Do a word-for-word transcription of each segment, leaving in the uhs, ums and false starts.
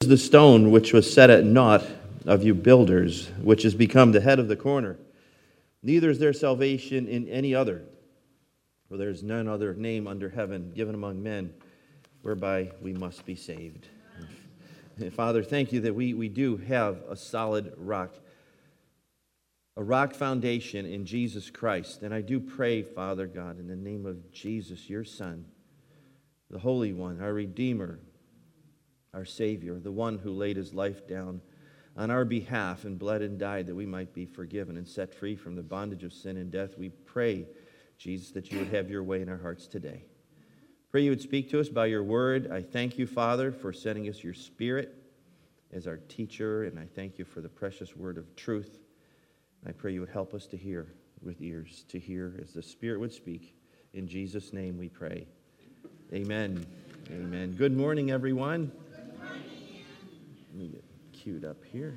the stone which was set at naught of you builders, which has become the head of the corner. Neither is there salvation in any other, for there is none other name under heaven given among men whereby we must be saved. And Father, thank you that we, we do have a solid rock, a rock foundation in Jesus Christ. And I do pray, Father God, in the name of Jesus, your Son, the Holy One, our Redeemer, our Savior, the one who laid his life down on our behalf and bled and died that we might be forgiven and set free from the bondage of sin and death. We pray, Jesus, that you would have your way in our hearts today. Pray you would speak to us by your word. I thank you, Father, for sending us your Spirit as our teacher, and I thank you for the precious word of truth. I pray you would help us to hear with ears, to hear as the Spirit would speak. In Jesus' name we pray. Amen. Amen. Good morning, everyone. Good morning. Let me get queued up here.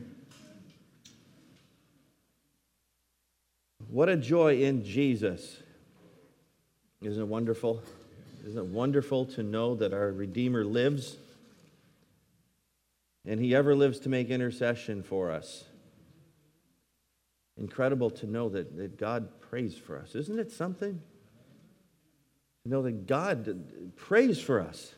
What a joy in Jesus. Isn't it wonderful? Isn't it wonderful to know that our Redeemer lives and he ever lives to make intercession for us? Incredible to know that, that God prays for us. Isn't it something? To know that God prays for us.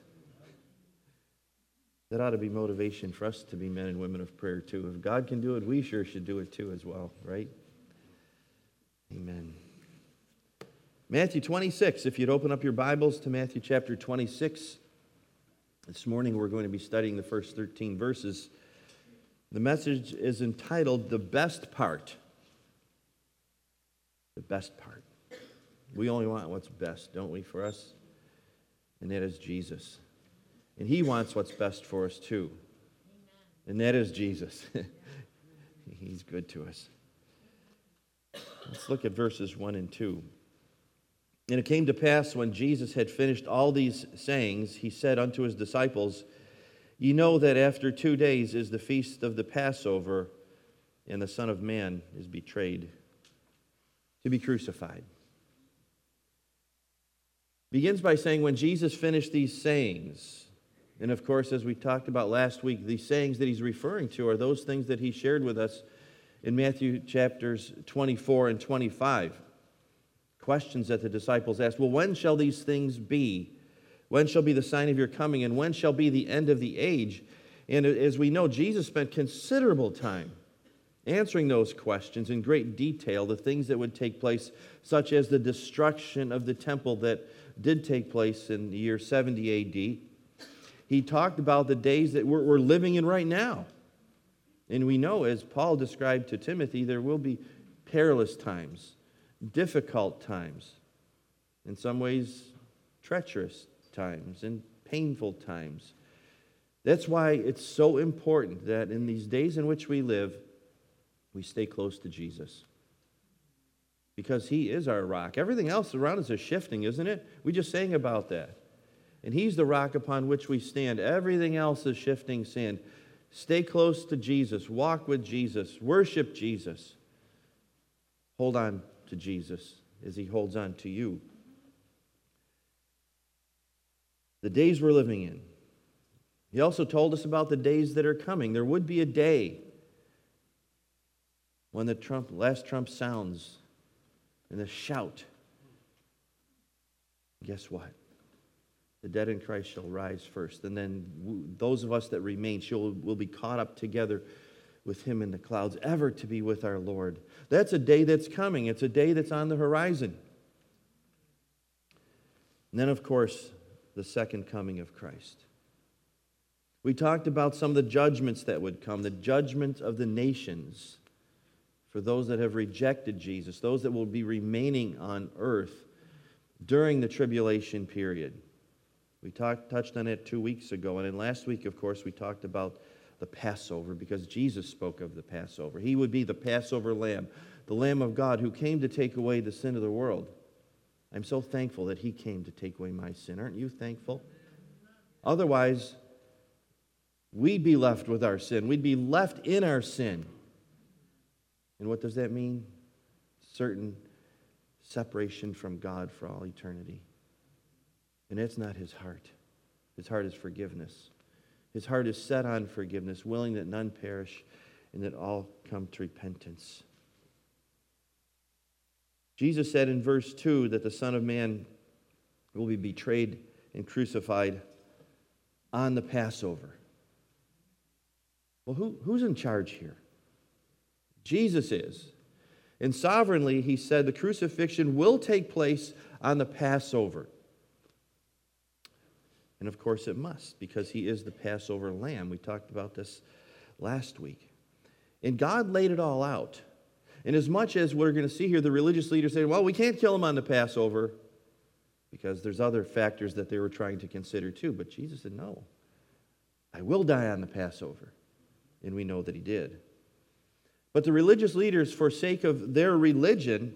That ought to be motivation for us to be men and women of prayer too. If God can do it, we sure should do it too as well, right? Amen. Matthew twenty-six, if you'd open up your Bibles to Matthew chapter twenty-six. This morning we're going to be studying the first thirteen verses. The message is entitled, The Best Part. The best part. We only want what's best, don't we, for us? And that is Jesus. And he wants what's best for us too. And that is Jesus. He's good to us. Let's look at verses one and two. And it came to pass when Jesus had finished all these sayings, he said unto his disciples, Ye know that after two days is the feast of the Passover, and the Son of Man is betrayed to be crucified. Begins by saying when Jesus finished these sayings, and of course, as we talked about last week, these sayings that he's referring to are those things that he shared with us in Matthew chapters twenty-four and twenty-five. Questions that the disciples asked. Well, when shall these things be? When shall be the sign of your coming? And when shall be the end of the age? And as we know, Jesus spent considerable time answering those questions in great detail, the things that would take place, such as the destruction of the temple that did take place in the year seventy A D. He talked about the days that we're, we're living in right now. And we know, as Paul described to Timothy, there will be perilous times, difficult times, in some ways treacherous times, and painful times. That's why it's so important that in these days in which we live, we stay close to Jesus. Because he is our rock. Everything else around us is shifting, isn't it? We just sang about that. And he's the rock upon which we stand. Everything else is shifting sand. Stay close to Jesus. Walk with Jesus. Worship Jesus. Hold on to Jesus as he holds on to you. The days we're living in. He also told us about the days that are coming. There would be a day when the trump, last trump sounds and the shout. Guess what? The dead in Christ shall rise first. And then those of us that remain shall, will be caught up together with him in the clouds, ever to be with our Lord. That's a day that's coming. It's a day that's on the horizon. And then, of course, the second coming of Christ. We talked about some of the judgments that would come, the judgment of the nations for those that have rejected Jesus, those that will be remaining on earth during the tribulation period. We talked, touched on it two weeks ago, and then last week, of course, we talked about the Passover because Jesus spoke of the Passover. He would be the Passover lamb, the Lamb of God who came to take away the sin of the world. I'm so thankful that he came to take away my sin. Aren't you thankful? Otherwise, we'd be left with our sin. We'd be left in our sin. And what does that mean? Certain separation from God for all eternity. And that's not his heart. His heart is forgiveness. His heart is set on forgiveness, willing that none perish and that all come to repentance. Jesus said in verse two that the Son of Man will be betrayed and crucified on the Passover. Well, who, who's in charge here? Jesus is. And sovereignly, he said the crucifixion will take place on the Passover. And of course it must, because he is the Passover lamb. We talked about this last week. And God laid it all out. And as much as we're going to see here the religious leaders saying, well, we can't kill him on the Passover, because there's other factors that they were trying to consider too. But Jesus said, no, I will die on the Passover. And we know that he did. But the religious leaders, for sake of their religion,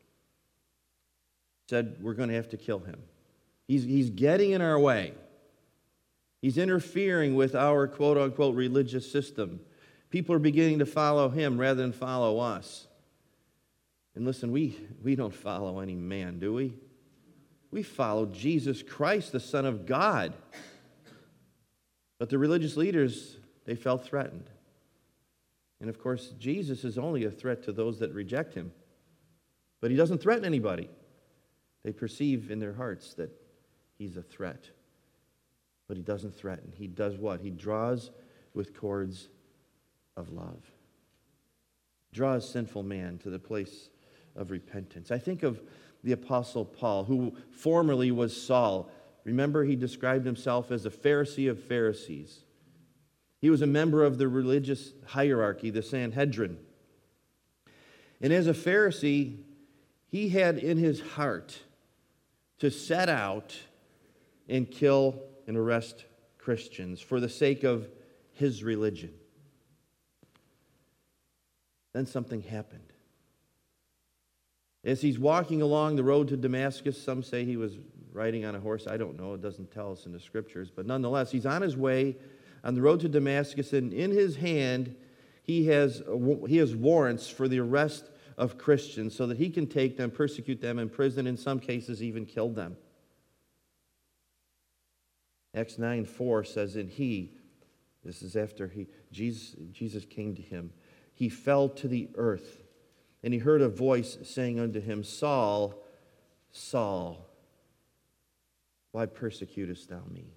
said, we're going to have to kill him. He's, he's getting in our way. He's interfering with our quote-unquote religious system. People are beginning to follow him rather than follow us. And listen, we, we don't follow any man, do we? We follow Jesus Christ, the Son of God. But the religious leaders, they felt threatened. And of course, Jesus is only a threat to those that reject him. But he doesn't threaten anybody. They perceive in their hearts that he's a threat. But he doesn't threaten. He does what? He draws with cords of love. Draws sinful man to the place of repentance. I think of the Apostle Paul, who formerly was Saul. Remember, he described himself as a Pharisee of Pharisees. He was a member of the religious hierarchy, the Sanhedrin. And as a Pharisee, he had in his heart to set out and kill and arrest Christians for the sake of his religion. Then something happened. As he's walking along the road to Damascus, some say he was riding on a horse. I don't know. It doesn't tell us in the scriptures. But nonetheless, he's on his way on the road to Damascus, and in his hand, he has, he has warrants for the arrest of Christians so that he can take them, persecute them, imprison, in some cases even kill them. Acts nine four says, and he, this is after he Jesus, Jesus came to him, he fell to the earth, and he heard a voice saying unto him, Saul, Saul, why persecutest thou me?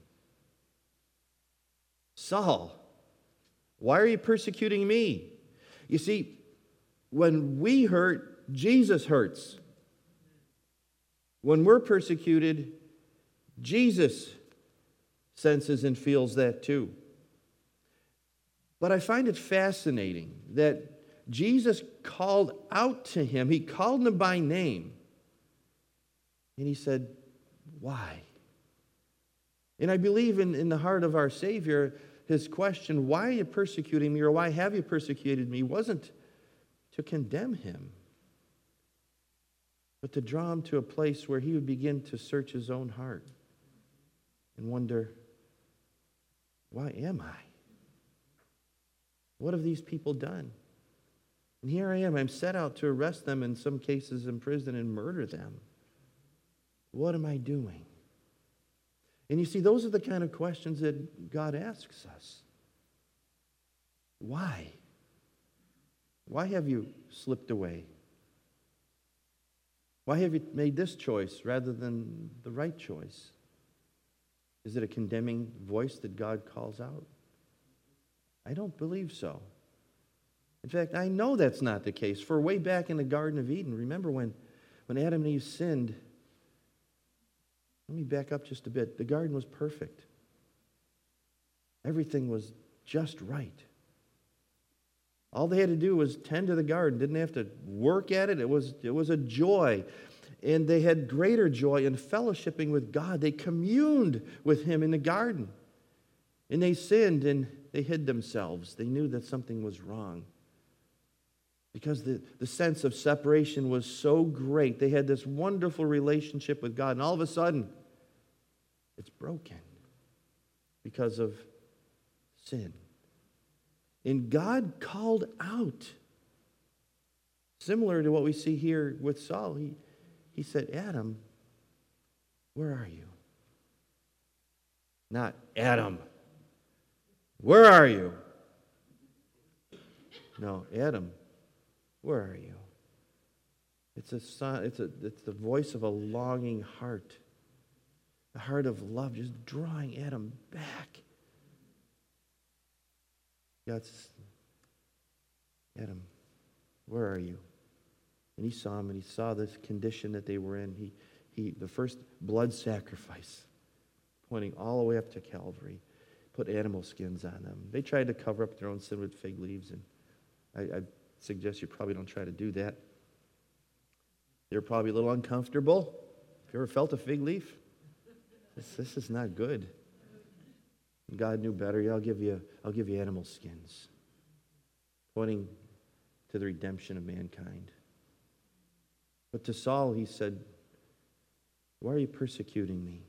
Saul, why are you persecuting me? You see, when we hurt, Jesus hurts. When we're persecuted, Jesus senses and feels that too. But I find it fascinating that Jesus called out to him. He called him by name. And he said, why? And I believe in, in the heart of our Savior, his question, why are you persecuting me, or why have you persecuted me, wasn't to condemn him, but to draw him to a place where he would begin to search his own heart and wonder, why am I? What have these people done? And here I am. I'm set out to arrest them, in some cases imprison and murder them. What am I doing? And you see, those are the kind of questions that God asks us. Why? Why have you slipped away? Why have you made this choice rather than the right choice? Is it a condemning voice that God calls out? I don't believe so. In fact, I know that's not the case. For way back in the Garden of Eden, remember when, when Adam and Eve sinned? Let me back up just a bit. The garden was perfect. Everything was just right. All they had to do was tend to the garden. Didn't have to work at it. It was, it was a joy. And they had greater joy in fellowshipping with God. They communed with him in the garden. And they sinned and they hid themselves. They knew that something was wrong. Because the, the sense of separation was so great. They had this wonderful relationship with God. And all of a sudden, it's broken because of sin. And God called out. Similar to what we see here with Saul. He, he said, Adam, where are you? Not Adam, where are you? No, Adam, where are you? It's a son, it's a it's the voice of a longing heart. A heart of love, just drawing Adam back. God's, Adam, where are you? And he saw him, and he saw this condition that they were in. He, he, the first blood sacrifice, pointing all the way up to Calvary, put animal skins on them. They tried to cover up their own sin with fig leaves, and I, I suggest you probably don't try to do that. They're probably a little uncomfortable. Have you ever felt a fig leaf? This, this is not good. God knew better. I'll give you, I'll give you animal skins, pointing to the redemption of mankind. But to Saul, he said, why are you persecuting me?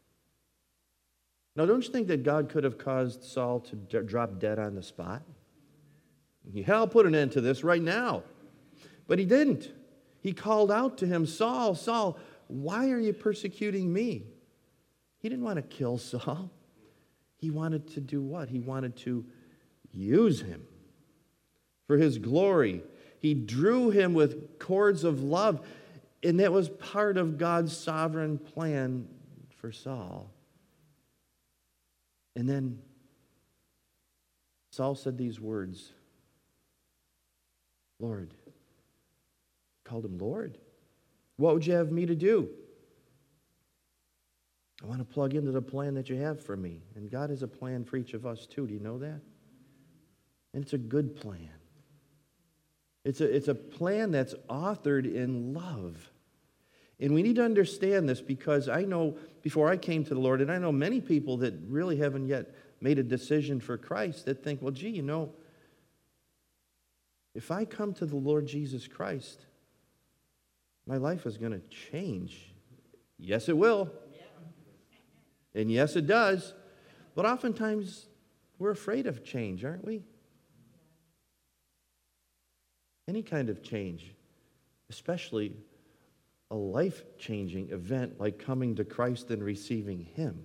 Now, don't you think that God could have caused Saul to d- drop dead on the spot? Yeah, I'll put an end to this right now. But he didn't. He called out to him, Saul, Saul, why are you persecuting me? He didn't want to kill Saul. He wanted to do what? He wanted to use him for his glory. He drew him with cords of love, and that was part of God's sovereign plan for Saul. And then Saul said these words, Lord. He called him Lord. What would you have me to do? I want to plug into the plan that you have for me. And God has a plan for each of us too. Do you know that? And it's a good plan. It's a, it's a plan that's authored in love. And we need to understand this, because I know before I came to the Lord, and I know many people that really haven't yet made a decision for Christ, that think, well, gee, you know, if I come to the Lord Jesus Christ, my life is going to change. Yes, it will. And yes, it does. But oftentimes, we're afraid of change, aren't we? Any kind of change, especially a life-changing event like coming to Christ and receiving Him.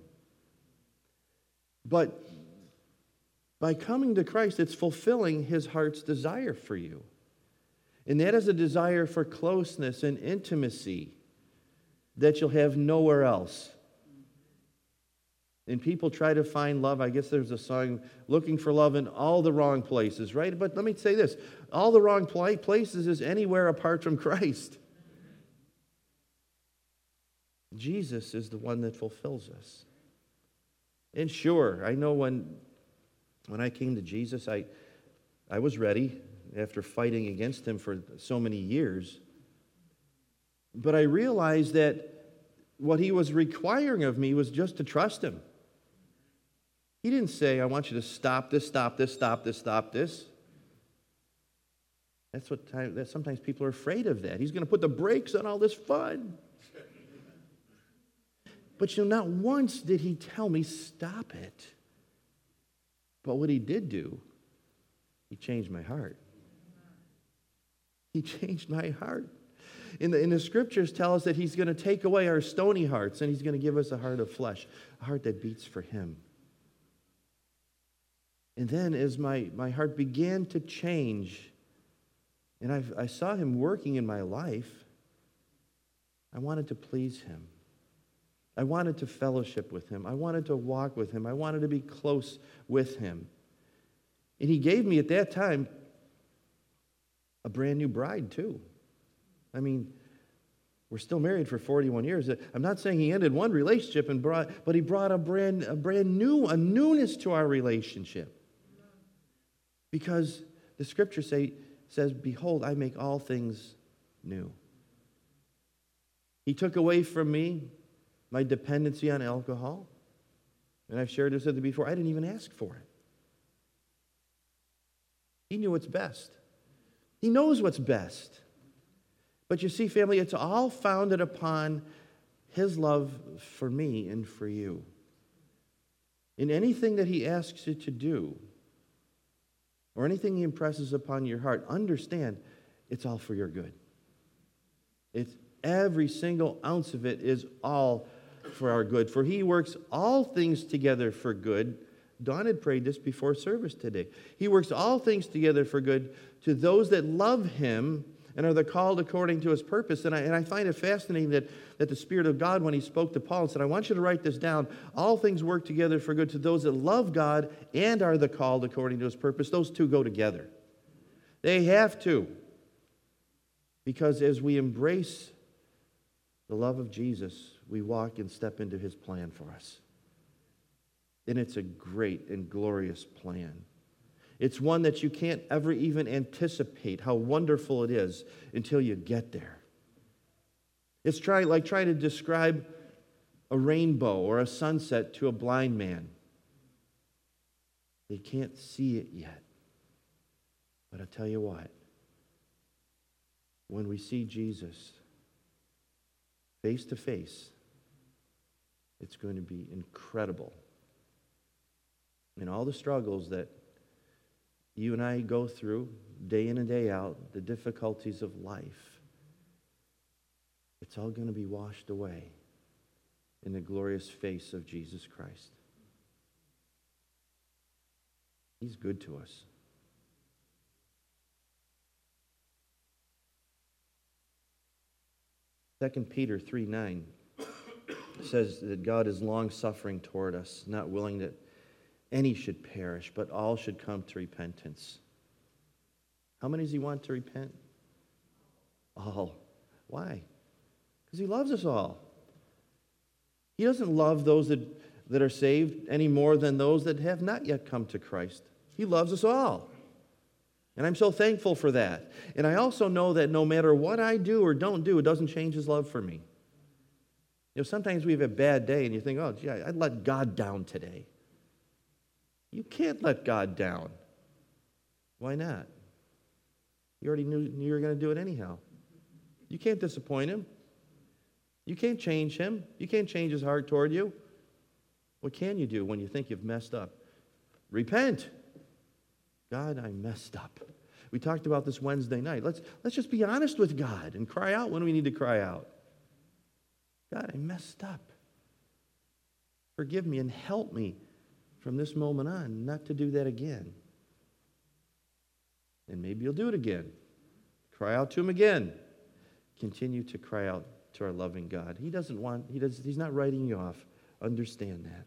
But by coming to Christ, it's fulfilling His heart's desire for you. And that is a desire for closeness and intimacy that you'll have nowhere else. And people try to find love. I guess there's a song, looking for love in all the wrong places, right? But let me say this. All the wrong places is anywhere apart from Christ. Jesus is the one that fulfills us. And sure, I know when, when I came to Jesus, I, I was ready after fighting against Him for so many years. But I realized that what He was requiring of me was just to trust Him. He didn't say, I want you to stop this, stop this, stop this, stop this. That's what time, that sometimes people are afraid of that. He's going to put the brakes on all this fun. But you know, not once did He tell me, stop it. But what He did do, He changed my heart. He changed my heart. In the, in the Scriptures tell us that He's going to take away our stony hearts, and He's going to give us a heart of flesh, a heart that beats for Him. And then as my, my heart began to change, and I've, I saw Him working in my life, I wanted to please Him. I wanted to fellowship with Him. I wanted to walk with Him. I wanted to be close with Him. And He gave me at that time a brand new bride too. I mean, we're still married for forty-one years. I'm not saying He ended one relationship and brought, but He brought a brand, a brand new, a newness to our relationship. Because the Scripture say, says, behold, I make all things new. He took away from me my dependency on alcohol. And I've shared this with you before. I didn't even ask for it. He knew what's best. He knows what's best. But you see, family, it's all founded upon His love for me and for you. In anything that He asks you to do, or anything He impresses upon your heart, understand it's all for your good. It's every single ounce of it is all for our good. For He works all things together for good, Dawn had prayed this before service today. He works all things together for good to those that love him and are the called according to his purpose. And I, and I find it fascinating that, that the Spirit of God, when he spoke to Paul and said, I want you to write this down, all things work together for good to those that love God and are the called according to his purpose. Those two go together. They have to. Because as we embrace the love of Jesus, we walk and step into his plan for us. And it's a great and glorious plan. It's one that you can't ever even anticipate how wonderful it is until you get there. It's try, like trying to describe a rainbow or a sunset to a blind man. They can't see it yet. But I tell you what, when we see Jesus face to face, it's going to be incredible. And all the struggles that you and I go through day in and day out, the difficulties of life, it's all going to be washed away in the glorious face of Jesus Christ. He's good to us. Second Peter three nine says that God is long-suffering toward us, not willing that any should perish, but all should come to repentance. How many does he want to repent? All. Why? Because he loves us all. He doesn't love those that, that are saved any more than those that have not yet come to Christ. He loves us all. And I'm so thankful for that. And I also know that no matter what I do or don't do, it doesn't change his love for me. You know, sometimes we have a bad day and you think, oh, gee, I'd let God down today. You can't let God down. Why not? You already knew you were going to do it anyhow. You can't disappoint him. You can't change him. You can't change his heart toward you. What can you do when you think you've messed up? Repent. God, I messed up. We talked about this Wednesday night. Let's, let's just be honest with God and cry out when we need to cry out. God, I messed up. Forgive me and help me from this moment on not to do that again. And maybe you'll do it again. Cry out to him again. Continue to cry out to our loving God. He doesn't want, he does, he's not writing you off. Understand that.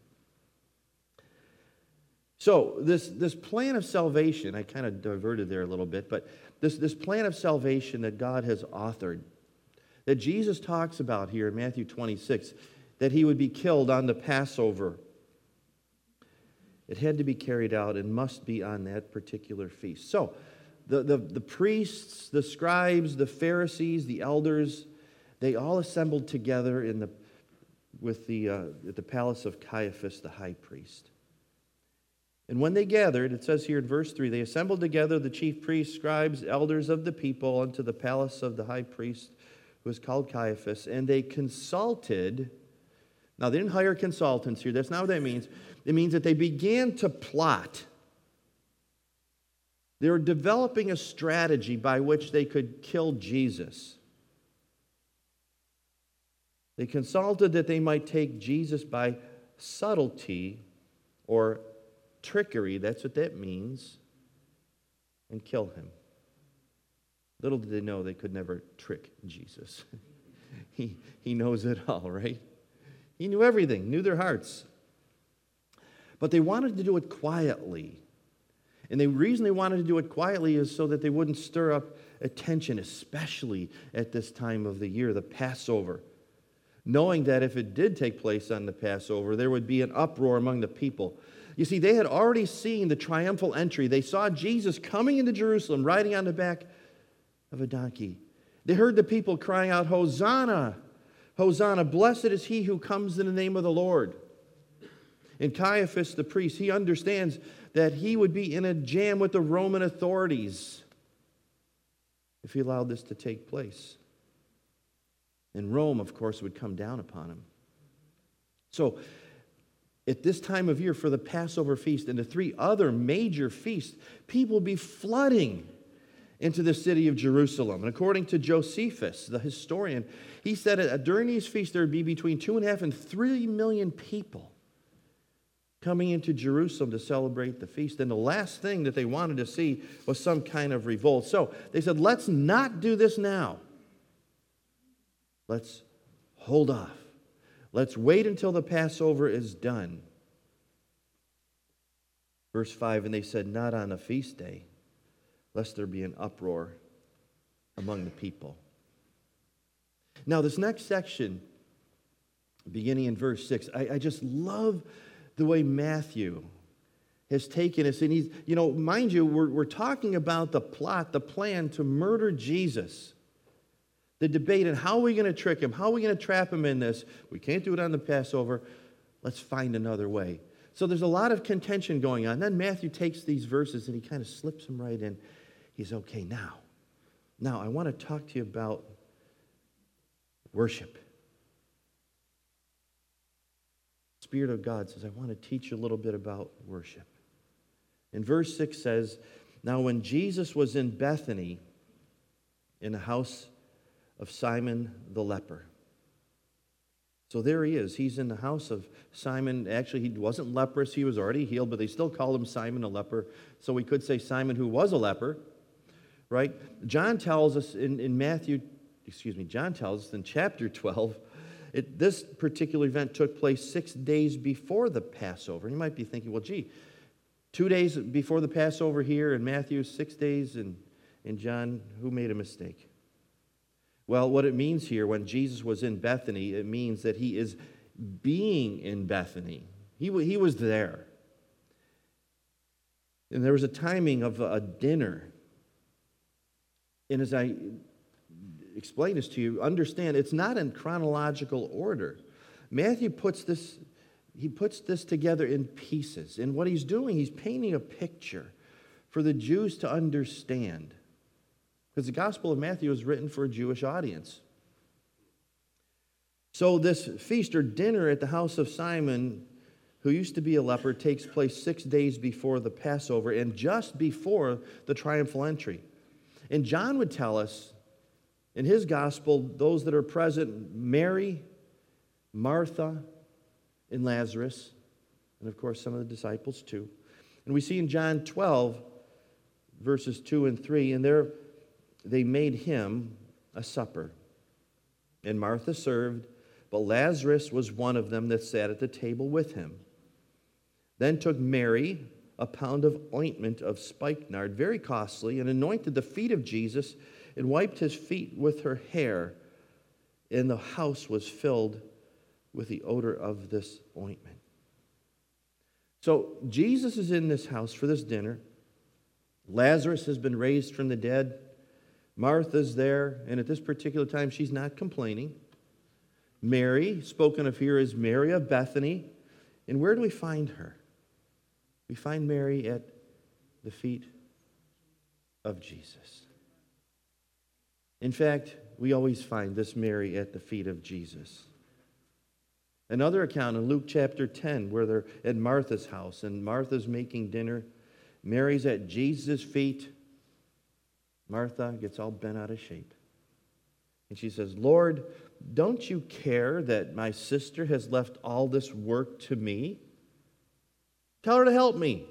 So this, this plan of salvation, I kind of diverted there a little bit, but this, this plan of salvation that God has authored, that Jesus talks about here in Matthew twenty-six, that he would be killed on the Passover. It had to be carried out and must be on that particular feast. So the, the, the priests, the scribes, the Pharisees, the elders, they all assembled together in the, with the, uh, at the palace of Caiaphas, the high priest. And when they gathered, it says here in verse three, they assembled together the chief priests, scribes, elders of the people unto the palace of the high priest, who was called Caiaphas, and they consulted. Now, they didn't hire consultants here. That's not what that means. It means that they began to plot. They were developing a strategy by which they could kill Jesus. They consulted that they might take Jesus by subtlety or trickery, that's what that means, and kill him. Little did they know they could never trick Jesus. he, he knows it all, right? He knew everything, knew their hearts. But they wanted to do it quietly. And the reason they wanted to do it quietly is so that they wouldn't stir up attention, especially at this time of the year, the Passover. Knowing that if it did take place on the Passover, there would be an uproar among the people. You see, they had already seen the triumphal entry. They saw Jesus coming into Jerusalem, riding on the back of a donkey. They heard the people crying out, Hosanna! Hosanna! Blessed is he who comes in the name of the Lord. And Caiaphas, the priest, he understands that he would be in a jam with the Roman authorities if he allowed this to take place. And Rome, of course, would come down upon him. So, at this time of year for the Passover feast and the three other major feasts, people would be flooding into the city of Jerusalem. And according to Josephus, the historian, he said that during these feasts there would be between two and a half and three million people coming into Jerusalem to celebrate the feast. And the last thing that they wanted to see was some kind of revolt. So they said, let's not do this now. Let's hold off. Let's wait until the Passover is done. Verse five, and they said, not on a feast day, lest there be an uproar among the people. Now, this next section, beginning in verse six, I, I just love the way Matthew has taken us. And he's, you know, mind you, we're, we're talking about the plot, the plan to murder Jesus. The debate on how are we going to trick him? How are we going to trap him in this? We can't do it on the Passover. Let's find another way. So there's a lot of contention going on. Then Matthew takes these verses and he kind of slips them right in. He's okay now. Now, I want to talk to you about worship. Spirit of God says, I want to teach you a little bit about worship. And verse six says, now when Jesus was in Bethany, in the house of Simon the leper. So there he is. He's in the house of Simon. Actually, he wasn't leprous. He was already healed, but they still called him Simon the leper. So we could say Simon who was a leper, right? John tells us in, in Matthew, excuse me, John tells us in chapter twelve, It, this particular event took place six days before the Passover. You might be thinking, well, gee, two days before the Passover here in Matthew, six days in, in John, who made a mistake? Well, what it means here, when Jesus was in Bethany, it means that he is being in Bethany. He, he was there. And there was a timing of a dinner. And as I explain this to you, understand it's not in chronological order. Matthew puts this, he puts this together in pieces. And what he's doing, he's painting a picture for the Jews to understand. Because the Gospel of Matthew is written for a Jewish audience. So this feast or dinner at the house of Simon, who used to be a leper, takes place six days before the Passover and just before the triumphal entry. And John would tell us, in his gospel, those that are present, Mary, Martha, and Lazarus, and of course some of the disciples too. And we see in John twelve, verses two and three, and there they made him a supper. And Martha served, but Lazarus was one of them that sat at the table with him. Then took Mary a pound of ointment of spikenard, very costly, and anointed the feet of Jesus, and wiped his feet with her hair, and the house was filled with the odor of this ointment. So Jesus is in this house for this dinner. Lazarus has been raised from the dead. Martha's there, and at this particular time, she's not complaining. Mary, spoken of here as Mary of Bethany. And where do we find her? We find Mary at the feet of Jesus. In fact, we always find this Mary at the feet of Jesus. Another account in Luke chapter ten, where they're at Martha's house, and Martha's making dinner. Mary's at Jesus' feet. Martha gets all bent out of shape. And she says, Lord, don't you care that my sister has left all this work to me? Tell her to help me.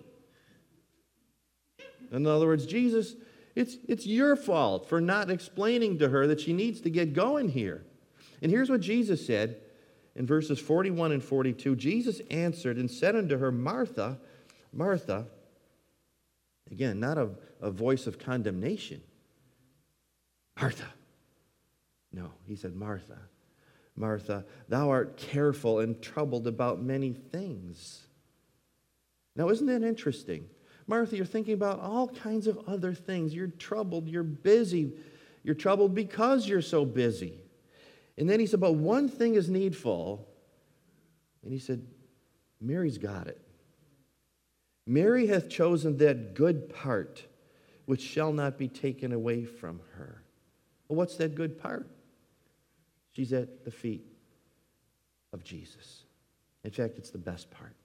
In other words, Jesus, it's, it's your fault for not explaining to her that she needs to get going here. And here's what Jesus said in verses forty-one and forty-two. Jesus answered and said unto her, Martha, Martha, again, not a, a voice of condemnation. Martha. No, he said, Martha, Martha, thou art careful and troubled about many things. Now, isn't that interesting? Martha, you're thinking about all kinds of other things. You're troubled. You're busy. You're troubled because you're so busy. And then he said, but one thing is needful. And he said, Mary's got it. Mary hath chosen that good part which shall not be taken away from her. Well, what's that good part? She's at the feet of Jesus. In fact, it's the best part.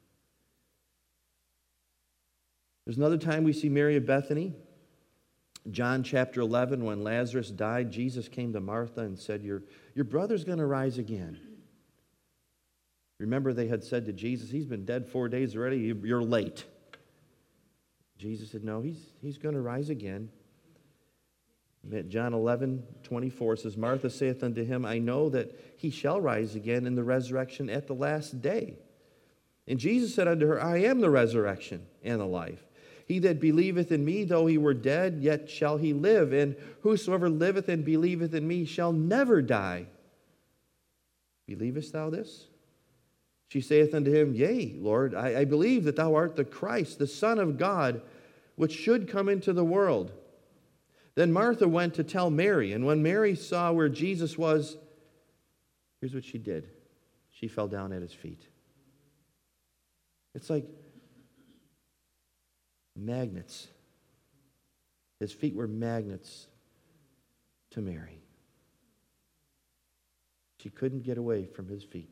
There's another time we see Mary of Bethany. John chapter eleven, when Lazarus died, Jesus came to Martha and said, Your, your brother's going to rise again. Remember, they had said to Jesus, he's been dead four days already, you're late. Jesus said, no, he's, he's going to rise again. John eleven twenty-four says, Martha saith unto him, I know that he shall rise again in the resurrection at the last day. And Jesus said unto her, I am the resurrection and the life. He that believeth in me, though he were dead, yet shall he live. And whosoever liveth and believeth in me shall never die. Believest thou this? She saith unto him, Yea, Lord, I, I believe that thou art the Christ, the Son of God, which should come into the world. Then Martha went to tell Mary, and when Mary saw where Jesus was, here's what she did. She fell down at his feet. It's like magnets. His feet were magnets to Mary. She couldn't get away from his feet.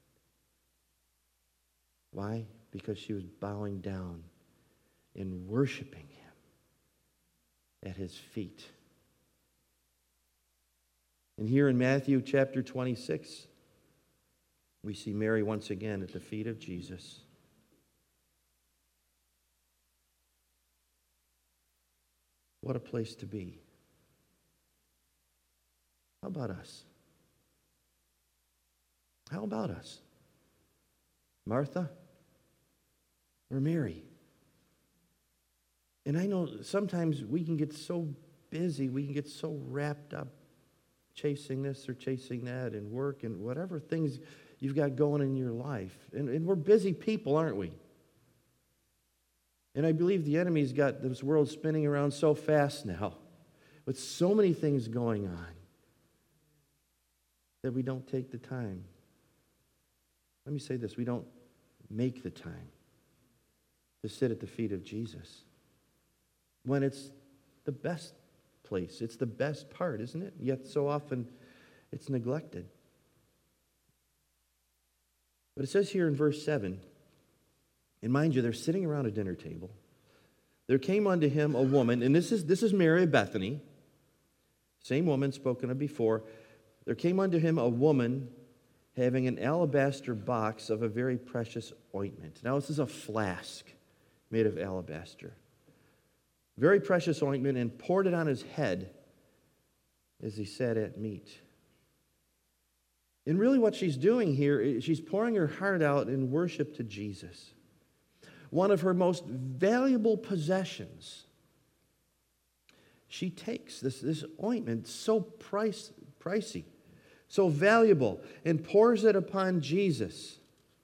Why? Because she was bowing down and worshiping him at his feet. And here in Matthew chapter twenty-six, we see Mary once again at the feet of Jesus. What a place to be. How about us? How about us? Martha or Mary? And I know sometimes we can get so busy, we can get so wrapped up chasing this or chasing that and work and whatever things you've got going in your life. And, and we're busy people, aren't we? And I believe the enemy's got this world spinning around so fast now with so many things going on that we don't take the time. Let me say this, we don't make the time to sit at the feet of Jesus when it's the best place. It's the best part, isn't it? Yet so often it's neglected. But it says here in verse seven, and mind you, they're sitting around a dinner table. There came unto him a woman, and this is, this is Mary of Bethany, same woman spoken of before. There came unto him a woman having an alabaster box of a very precious ointment. Now, this is a flask made of alabaster. Very precious ointment, and poured it on his head as he sat at meat. And really what she's doing here is she's pouring her heart out in worship to Jesus. One of her most valuable possessions. She takes this, this ointment, so price, pricey, so valuable, and pours it upon Jesus.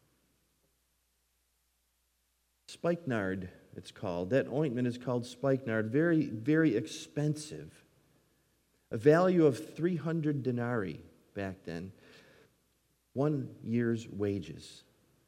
Spikenard, it's called. That ointment is called spikenard. Very, very expensive. A value of three hundred denarii back then. One year's wages.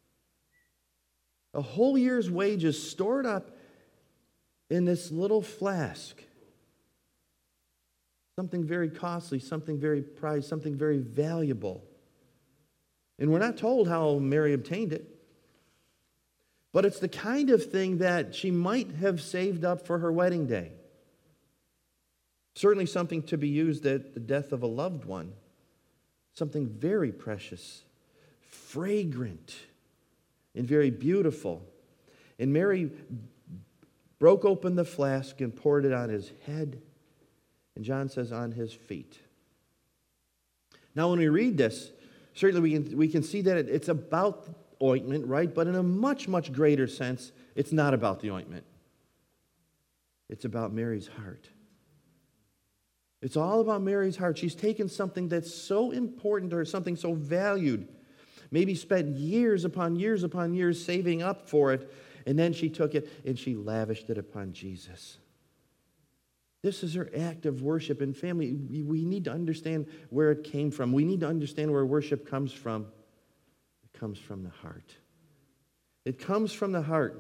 A whole year's wages stored up in this little flask. Something very costly, something very prized, something very valuable. And we're not told how Mary obtained it. But it's the kind of thing that she might have saved up for her wedding day. Certainly something to be used at the death of a loved one. Something very precious, fragrant, and very beautiful. And Mary broke open the flask and poured it on his head. And John says on his feet. Now when we read this, certainly we can, we can see that it, it's about ointment, right? But in a much, much greater sense, it's not about the ointment. It's about Mary's heart. It's all about Mary's heart. She's taken something that's so important to her, something so valued, maybe spent years upon years upon years saving up for it, and then she took it and she lavished it upon Jesus. This is her act of worship. And family, we need to understand where it came from. We need to understand where worship comes from. It comes from the heart. It comes from the heart.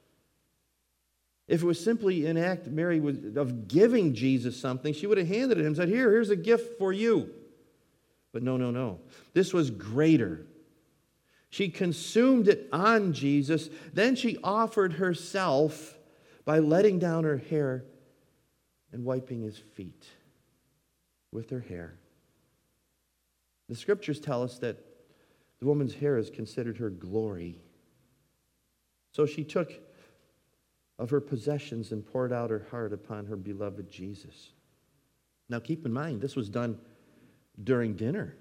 If it was simply an act, Mary, was of giving Jesus something, she would have handed it to him and said, here, here's a gift for you. But no, no, no. This was greater. She consumed it on Jesus. Then she offered herself by letting down her hair and wiping his feet with her hair. The scriptures tell us that The woman's hair is considered her glory. So she took of her possessions and poured out her heart upon her beloved Jesus. Now keep in mind, this was done during dinner.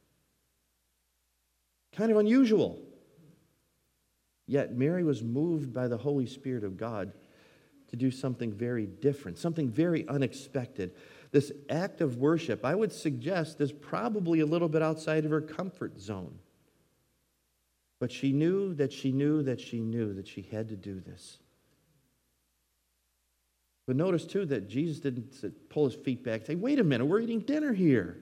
Kind of unusual. Yet Mary was moved by the Holy Spirit of God to do something very different, something very unexpected. This act of worship, I would suggest, is probably a little bit outside of her comfort zone. But she knew that she knew that she knew that she had to do this. But notice, too, that Jesus didn't pull his feet back and say, wait a minute, we're eating dinner here.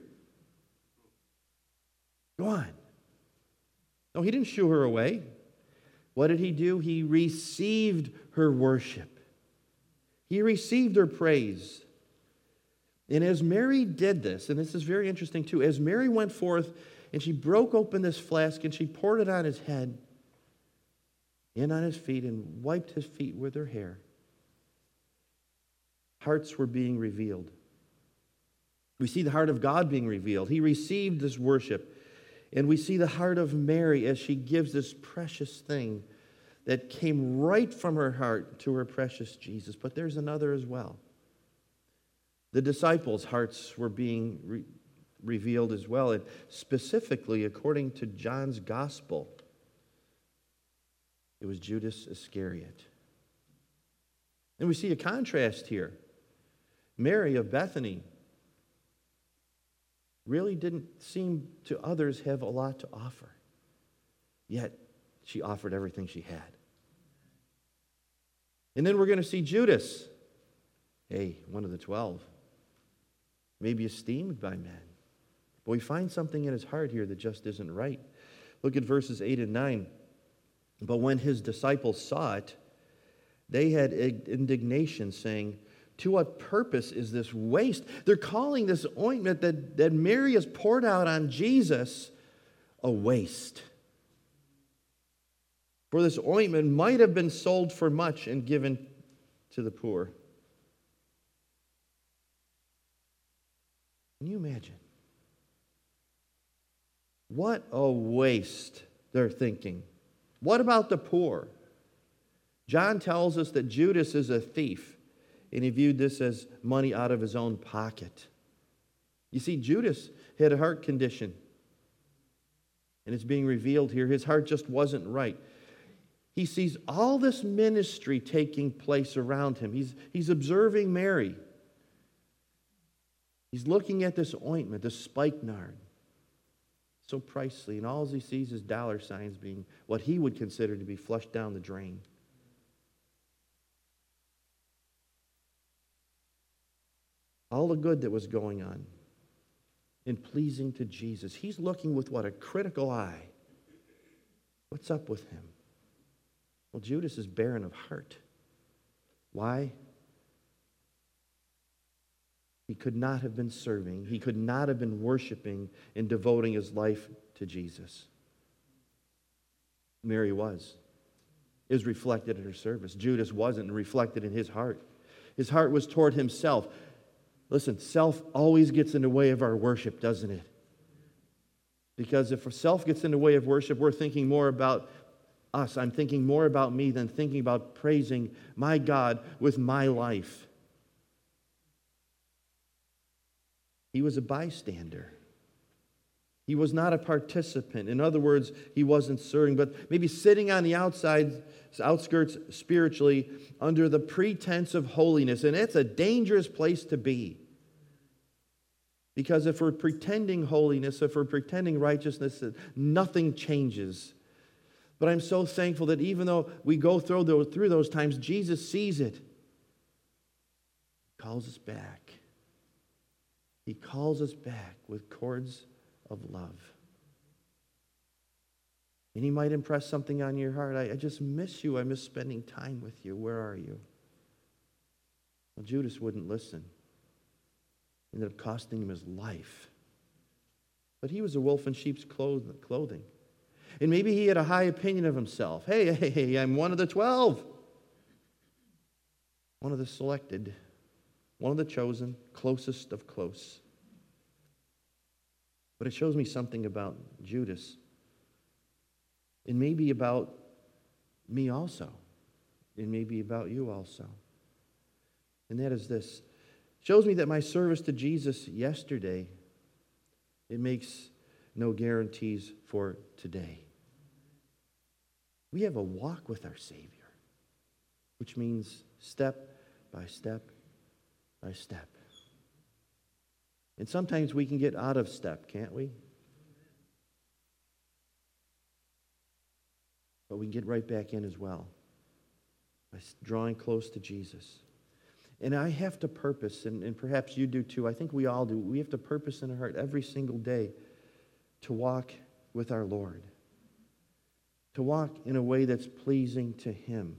Go on. No, he didn't shoo her away. What did he do? He received her worship. He received her praise. And as Mary did this, and this is very interesting too, as Mary went forth and she broke open this flask and she poured it on his head and on his feet and wiped his feet with her hair, hearts were being revealed. We see the heart of God being revealed. He received this worship. And we see the heart of Mary as she gives this precious thing that came right from her heart to her precious Jesus. But there's another as well. The disciples' hearts were being re- revealed as well. And specifically, according to John's gospel, it was Judas Iscariot. And we see a contrast here. Mary of Bethany really didn't seem to others have a lot to offer. Yet, she offered everything she had. And then we're going to see Judas. Hey, one of the twelve. Maybe esteemed by men. But we find something in his heart here that just isn't right. Look at verses eight and nine. But when his disciples saw it, they had indignation, saying, to what purpose is this waste? They're calling this ointment that, that Mary has poured out on Jesus a waste. For this ointment might have been sold for much and given to the poor. Can you imagine? What a waste, they're thinking. What about the poor? John tells us that Judas is a thief. And he viewed this as money out of his own pocket. You see, Judas had a heart condition. And it's being revealed here. His heart just wasn't right. He sees all this ministry taking place around him. He's, he's observing Mary. He's looking at this ointment, this spikenard. So pricely. And all he sees is dollar signs being what he would consider to be flushed down the drain. All the good that was going on and pleasing to Jesus. He's looking with what? A critical eye. What's up with him? Well, Judas is barren of heart. Why? He could not have been serving. He could not have been worshiping and devoting his life to Jesus. Mary was. It was reflected in her service. Judas wasn't reflected in his heart. His heart was toward himself. Listen, self always gets in the way of our worship, doesn't it? Because if self gets in the way of worship, we're thinking more about us. I'm thinking more about me than thinking about praising my God with my life. He was a bystander. He was not a participant. In other words, he wasn't serving, but maybe sitting on the outside, outskirts spiritually under the pretense of holiness. And it's a dangerous place to be. Because if we're pretending holiness, if we're pretending righteousness, nothing changes. But I'm so thankful that even though we go through those, through those times, Jesus sees it. He calls us back. He calls us back with cords of love. And he might impress something on your heart. I, I just miss you. I miss spending time with you. Where are you? Well, Judas wouldn't listen. It ended up costing him his life. But he was a wolf in sheep's clothing. And maybe he had a high opinion of himself. Hey, hey, hey, I'm one of the twelve. One of the selected. One of the chosen. Closest of close. But it shows me something about Judas. It may be about me also. It may be about you also. And that is this. It shows me that my service to Jesus yesterday, it makes no guarantees for today. We have a walk with our Savior, which means step by step by step. And sometimes we can get out of step, can't we? But we can get right back in as well by drawing close to Jesus. And I have to purpose, and, and perhaps you do too, I think we all do, we have to purpose in our heart every single day to walk with our Lord, to walk in a way that's pleasing to Him,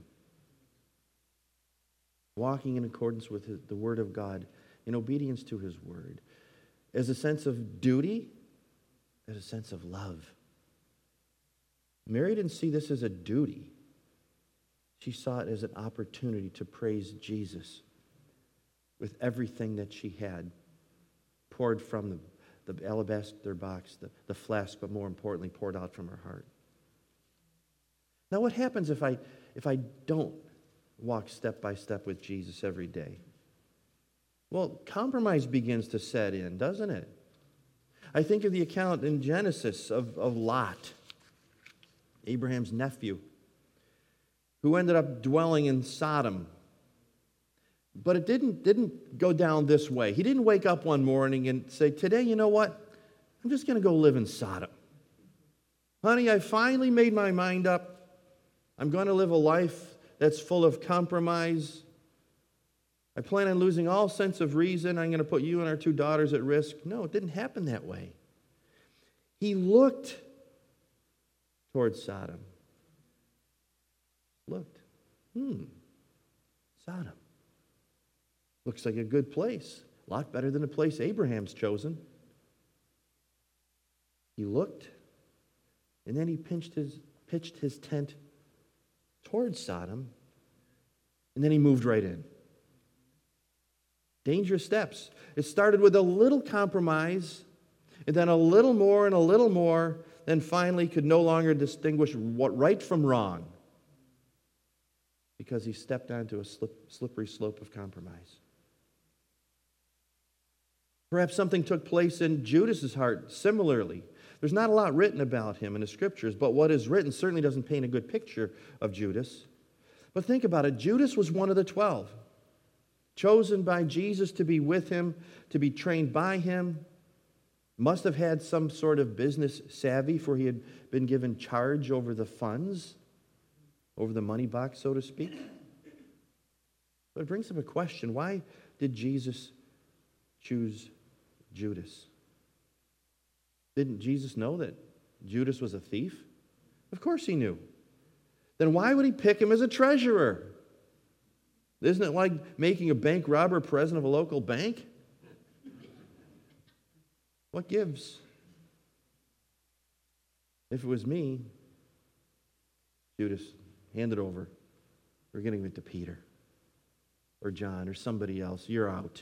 walking in accordance with his, the Word of God, in obedience to His Word, as a sense of duty, as a sense of love. Mary didn't see this as a duty. She saw it as an opportunity to praise Jesus with everything that she had, poured from the, the alabaster box, the, the flask, but more importantly, poured out from her heart. Now, what happens if I if I don't walk step by step with Jesus every day? Well, compromise begins to set in, doesn't it? I think of the account in Genesis of, of Lot, Abraham's nephew, who ended up dwelling in Sodom. But it didn't, didn't go down this way. He didn't wake up one morning and say, today, you know what? I'm just going to go live in Sodom. Honey, I finally made my mind up. I'm going to live a life that's full of compromise. I plan on losing all sense of reason. I'm going to put you and our two daughters at risk. No, it didn't happen that way. He looked towards Sodom. Looked. Hmm. Sodom. Looks like a good place. A lot better than the place Abraham's chosen. He looked, and then he pinched his, pitched his tent towards Sodom, and then he moved right in. Dangerous steps. It started with a little compromise, and then a little more and a little more, then finally could no longer distinguish what right from wrong because he stepped onto a slip, slippery slope of compromise. Perhaps something took place in Judas's heart similarly. There's not a lot written about him in the Scriptures, but what is written certainly doesn't paint a good picture of Judas. But think about it. Judas was one of the twelve, chosen by Jesus to be with him, to be trained by him. Must have had some sort of business savvy, for he had been given charge over the funds, over the money box, so to speak. But it brings up a question. Why did Jesus choose Judas? Didn't Jesus know that Judas was a thief? Of course he knew. Then why would he pick him as a treasurer? Isn't it like making a bank robber president of a local bank? What gives? If it was me, Judas, hand it over. We're getting it to Peter or John or somebody else. You're out.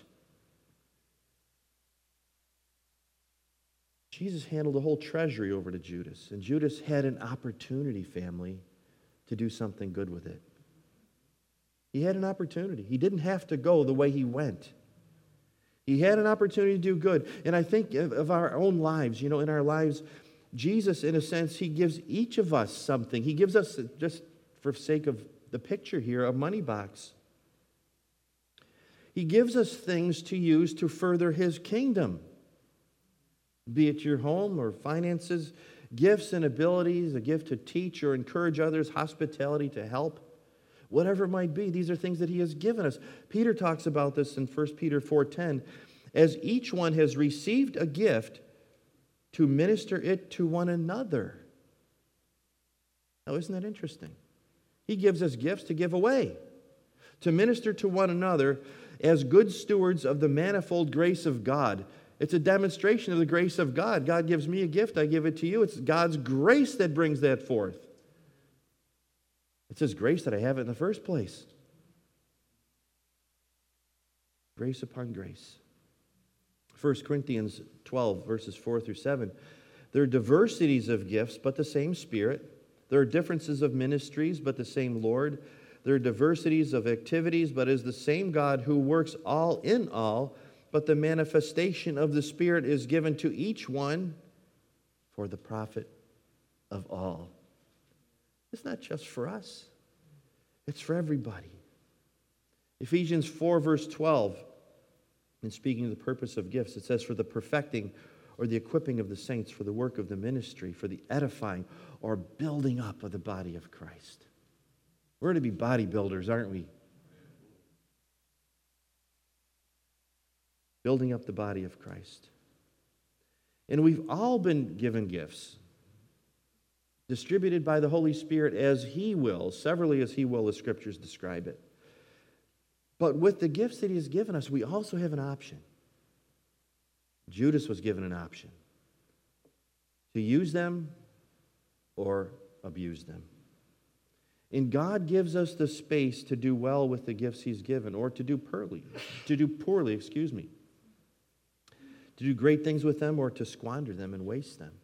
Jesus handled the whole treasury over to Judas, and Judas had an opportunity, family, to do something good with it. He had an opportunity. He didn't have to go the way he went. He had an opportunity to do good. And I think of, of our own lives, you know, in our lives, Jesus, in a sense, he gives each of us something. He gives us, just for sake of the picture here, a money box. He gives us things to use to further his kingdom, be it your home or finances, gifts and abilities, a gift to teach or encourage others, hospitality to help. Whatever it might be, these are things that he has given us. Peter talks about this in First Peter four ten. As each one has received a gift, to minister it to one another. Now, isn't that interesting? He gives us gifts to give away, to minister to one another as good stewards of the manifold grace of God. It's a demonstration of the grace of God. God gives me a gift, I give it to you. It's God's grace that brings that forth. It's His grace that I have it in the first place. Grace upon grace. First Corinthians twelve, verses four through seven. There are diversities of gifts, but the same Spirit. There are differences of ministries, but the same Lord. There are diversities of activities, but it is the same God who works all in all, but the manifestation of the Spirit is given to each one for the profit of all. It's not just for us. It's for everybody. Ephesians four, verse twelve, in speaking of the purpose of gifts, it says, for the perfecting or the equipping of the saints, for the work of the ministry, for the edifying or building up of the body of Christ. We're to be bodybuilders, aren't we? Building up the body of Christ. And we've all been given gifts, distributed by the Holy Spirit as He will, severally as He will, the Scriptures describe it. But with the gifts that He has given us, we also have an option. Judas was given an option to use them or abuse them. And God gives us the space to do well with the gifts He's given, or to do poorly, to do poorly, excuse me, to do great things with them or to squander them and waste them.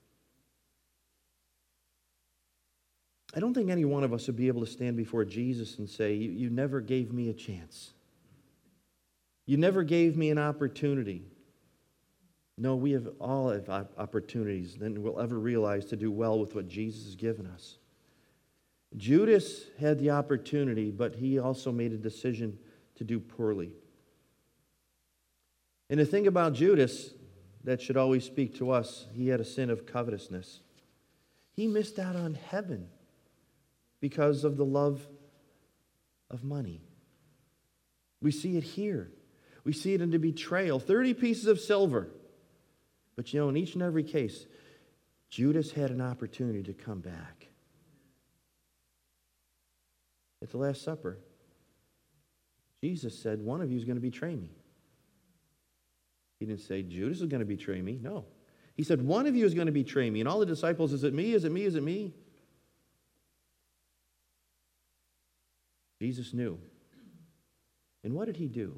I don't think any one of us would be able to stand before Jesus and say, you, you never gave me a chance. You never gave me an opportunity. No, we have all have opportunities that we'll ever realize to do well with what Jesus has given us. Judas had the opportunity, but he also made a decision to do poorly. And the thing about Judas that should always speak to us, he had a sin of covetousness. He missed out on heaven because of the love of money. We see it here. We see it in the betrayal. thirty pieces of silver. But you know, in each and every case, Judas had an opportunity to come back. At the Last Supper, Jesus said, one of you is going to betray me. He didn't say, Judas is going to betray me. No. He said, one of you is going to betray me. And all the disciples, is it me? Is it me? Is it me? Jesus knew. And what did He do?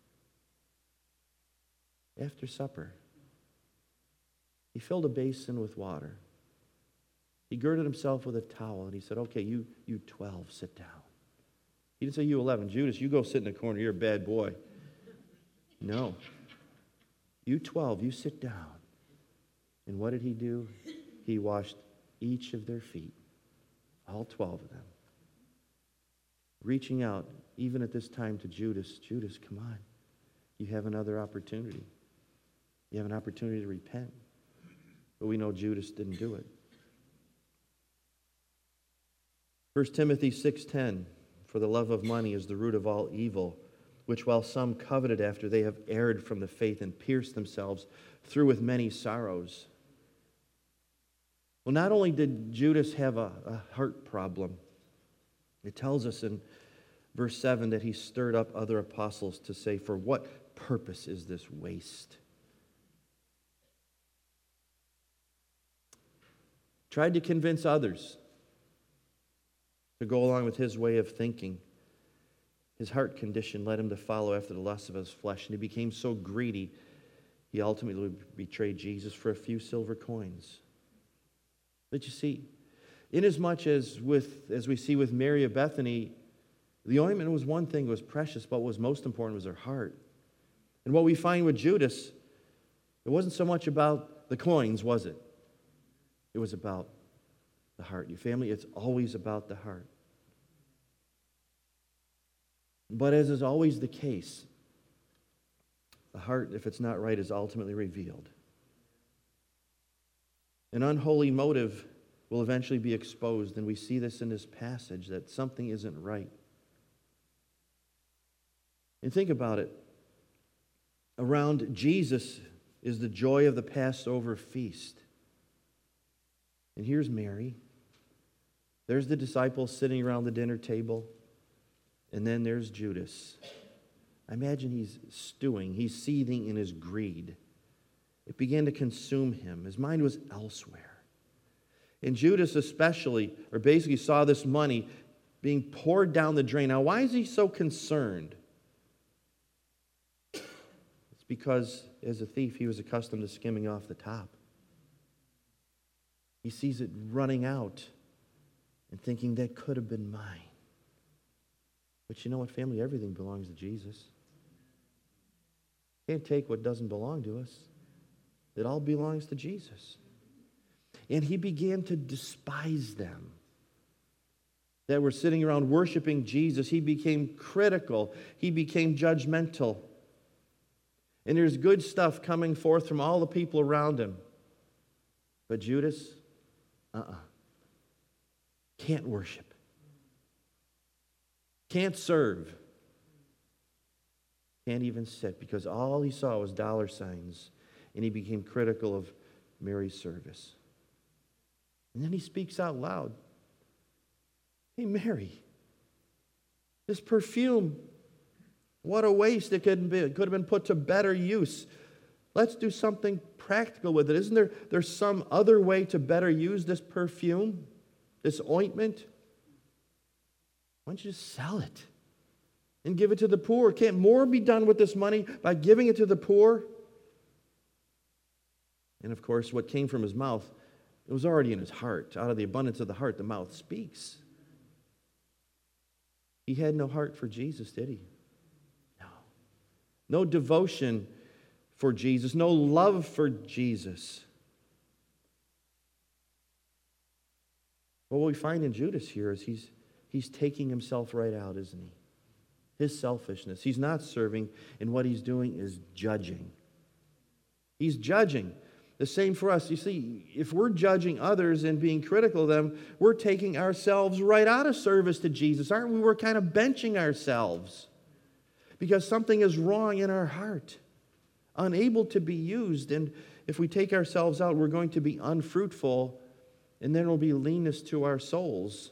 After supper, He filled a basin with water. He girded Himself with a towel, and He said, okay, you, you twelve, sit down. He didn't say, you eleven. Judas, you go sit in the corner. You're a bad boy. No. You twelve, you sit down. And what did He do? He washed each of their feet, all twelve of them. Reaching out, even at this time, to Judas. Judas, come on. You have another opportunity. You have an opportunity to repent. But we know Judas didn't do it. First Timothy six ten, for the love of money is the root of all evil, which while some coveted after, they have erred from the faith and pierced themselves through with many sorrows. Well, not only did Judas have a, a heart problem, it tells us in verse seven that he stirred up other apostles to say, for what purpose is this waste? Tried to convince others to go along with his way of thinking. His heart condition led him to follow after the lusts of his flesh, and he became so greedy, he ultimately betrayed Jesus for a few silver coins. But you see, inasmuch as with as we see with Mary of Bethany, the ointment was one thing, it was precious, but what was most important was her heart. And what we find with Judas, it wasn't so much about the coins, was it? It was about the heart. Your family, it's always about the heart. But as is always the case, the heart, if it's not right, is ultimately revealed. An unholy motive will eventually be exposed, and we see this in this passage, that something isn't right. And think about it. Around Jesus is the joy of the Passover feast. And here's Mary. There's the disciples sitting around the dinner table. And then there's Judas. I imagine he's stewing. He's seething in his greed. It began to consume him. His mind was elsewhere. And Judas especially, or basically saw this money being poured down the drain. Now, why is he so concerned? It's because as a thief, he was accustomed to skimming off the top. He sees it running out. and thinking that could have been mine. But you know what, family? Everything belongs to Jesus. Can't take what doesn't belong to us. It all belongs to Jesus. And he began to despise them that were sitting around worshiping Jesus. He became critical. He became judgmental. And there's good stuff coming forth from all the people around him. But Judas, uh-uh. Can't worship. Can't serve. Can't even sit, because all he saw was dollar signs, and he became critical of Mary's service. And then he speaks out loud. Hey, Mary, this perfume, what a waste. It could have been, it could have been put to better use. Let's do something practical with it. Isn't there there's some other way to better use this perfume, this ointment? Why don't you just sell it and give it to the poor? Can't more be done with this money by giving it to the poor? And of course, what came from his mouth, it was already in his heart. Out of the abundance of the heart, the mouth speaks. He had no heart for Jesus, did he? No. No devotion for Jesus, no love for Jesus. Well, what we find in Judas here is he's, he's taking himself right out, isn't he? His selfishness. He's not serving, and what he's doing is judging. He's judging. The same for us. You see, if we're judging others and being critical of them, we're taking ourselves right out of service to Jesus, aren't we? We're kind of benching ourselves because something is wrong in our heart, unable to be used. And if we take ourselves out, we're going to be unfruitful, and then there will be leanness to our souls.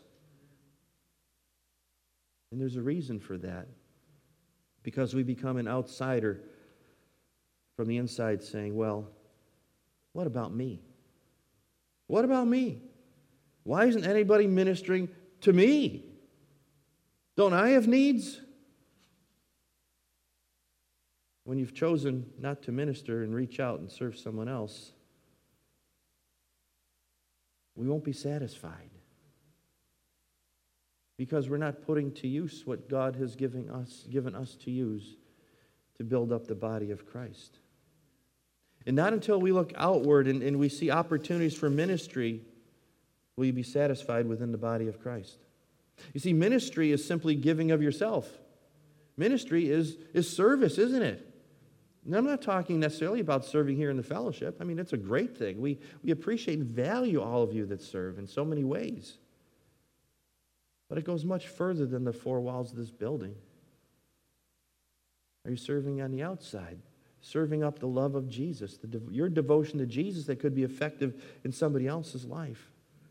And there's a reason for that, because we become an outsider from the inside saying, well, what about me? What about me? Why isn't anybody ministering to me? Don't I have needs? When you've chosen not to minister and reach out and serve someone else, we won't be satisfied, because we're not putting to use what God has given us, given us to use to build up the body of Christ. And not until we look outward and, and we see opportunities for ministry will you be satisfied within the body of Christ. You see, ministry is simply giving of yourself. Ministry is, is service, isn't it? And I'm not talking necessarily about serving here in the fellowship. I mean, it's a great thing. We, we appreciate and value all of you that serve in so many ways. But it goes much further than the four walls of this building. Are you serving on the outside? Serving up the love of Jesus, the, your devotion to Jesus that could be effective in somebody else's life.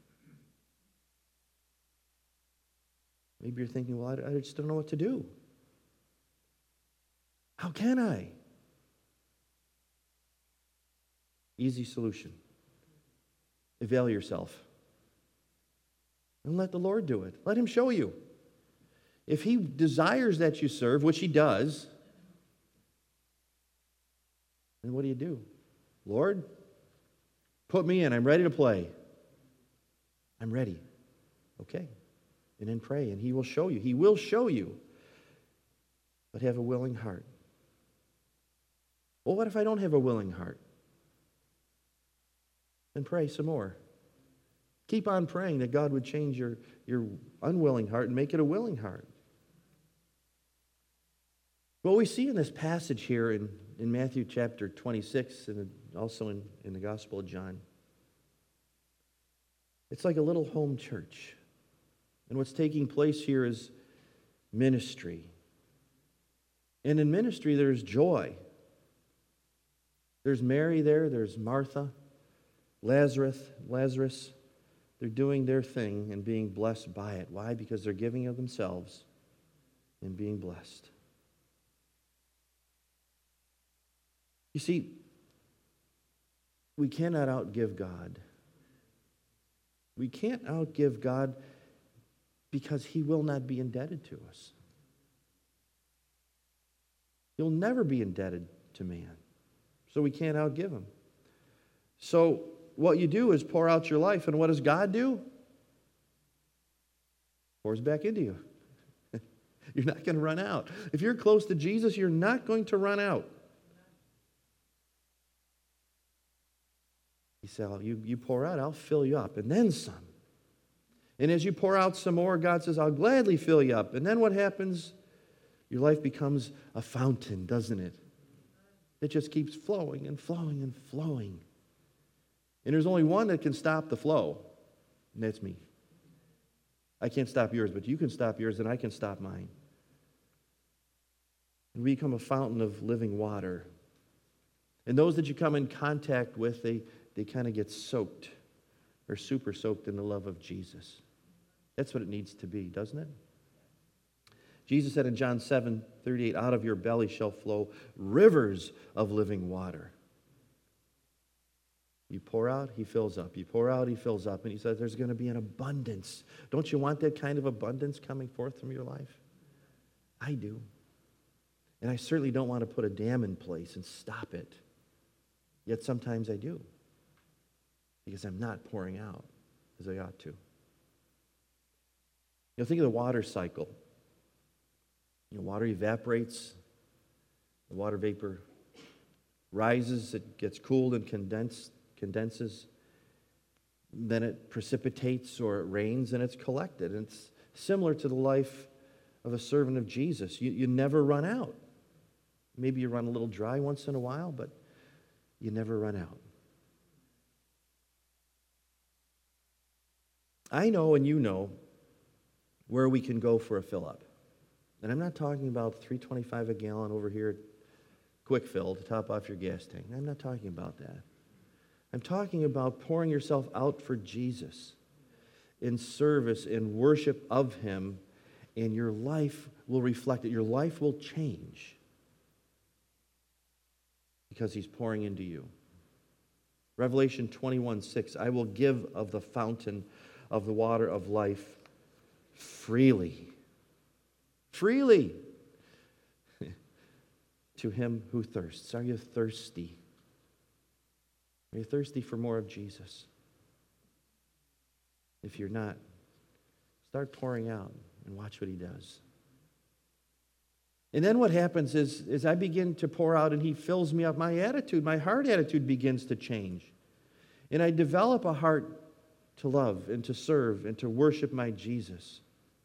Maybe you're thinking, well, I, I just don't know what to do. How can I? Easy solution. Avail yourself. And let the Lord do it. Let him show you. If he desires that you serve, which he does, then what do you do? Lord, put me in. I'm ready to play. I'm ready. Okay. And then pray, and he will show you. He will show you. But have a willing heart. Well, what if I don't have a willing heart? Then pray some more. Keep on praying that God would change your, your unwilling heart and make it a willing heart. What we see in this passage here in, in Matthew chapter twenty-six and also in, in the Gospel of John, it's like a little home church. And what's taking place here is ministry. And in ministry, there's joy. There's Mary there, there's Martha, Lazarus, Lazarus. They're doing their thing and being blessed by it. Why? Because they're giving of themselves and being blessed. You see, we cannot outgive God. We can't outgive God because he will not be indebted to us. He'll never be indebted to man. So we can't outgive him. So what you do is pour out your life, and what does God do? pours back into you. You're not going to run out. If you're close to Jesus, you're not going to run out. He said, you, you pour out, I'll fill you up, and then some. And as you pour out some more, God says, I'll gladly fill you up. And then what happens? Your life becomes a fountain, doesn't it? It just keeps flowing and flowing and flowing. And there's only one that can stop the flow, and that's me. I can't stop yours, but you can stop yours, and I can stop mine. And we become a fountain of living water. And those that you come in contact with, they, they kind of get soaked or super soaked in the love of Jesus. That's what it needs to be, doesn't it? Jesus said in John seven thirty-eight, out of your belly shall flow rivers of living water. You pour out, he fills up. You pour out, he fills up. And he says there's going to be an abundance. Don't you want that kind of abundance coming forth from your life? I do. And I certainly don't want to put a dam in place and stop it. Yet sometimes I do. Because I'm not pouring out as I ought to. You know, think of the water cycle. You know, water evaporates. The water vapor rises. It gets cooled and condensed, condenses. Then it precipitates or it rains and it's collected. And it's similar to the life of a servant of Jesus. You, you never run out. Maybe you run a little dry once in a while, but you never run out. I know and you know where we can go for a fill-up. And I'm not talking about three twenty-five a gallon over here at Quick Fill to top off your gas tank. I'm not talking about that. I'm talking about pouring yourself out for Jesus in service, in worship of Him, and your life will reflect it. Your life will change because He's pouring into you. Revelation twenty-one six, I will give of the fountain of the water of life freely. Freely. To him who thirsts. Are you thirsty? Are you thirsty for more of Jesus? If you're not, start pouring out and watch what He does. And then what happens is, is I begin to pour out and He fills me up. My attitude, my heart attitude begins to change. And I develop a heart to love and to serve and to worship my Jesus.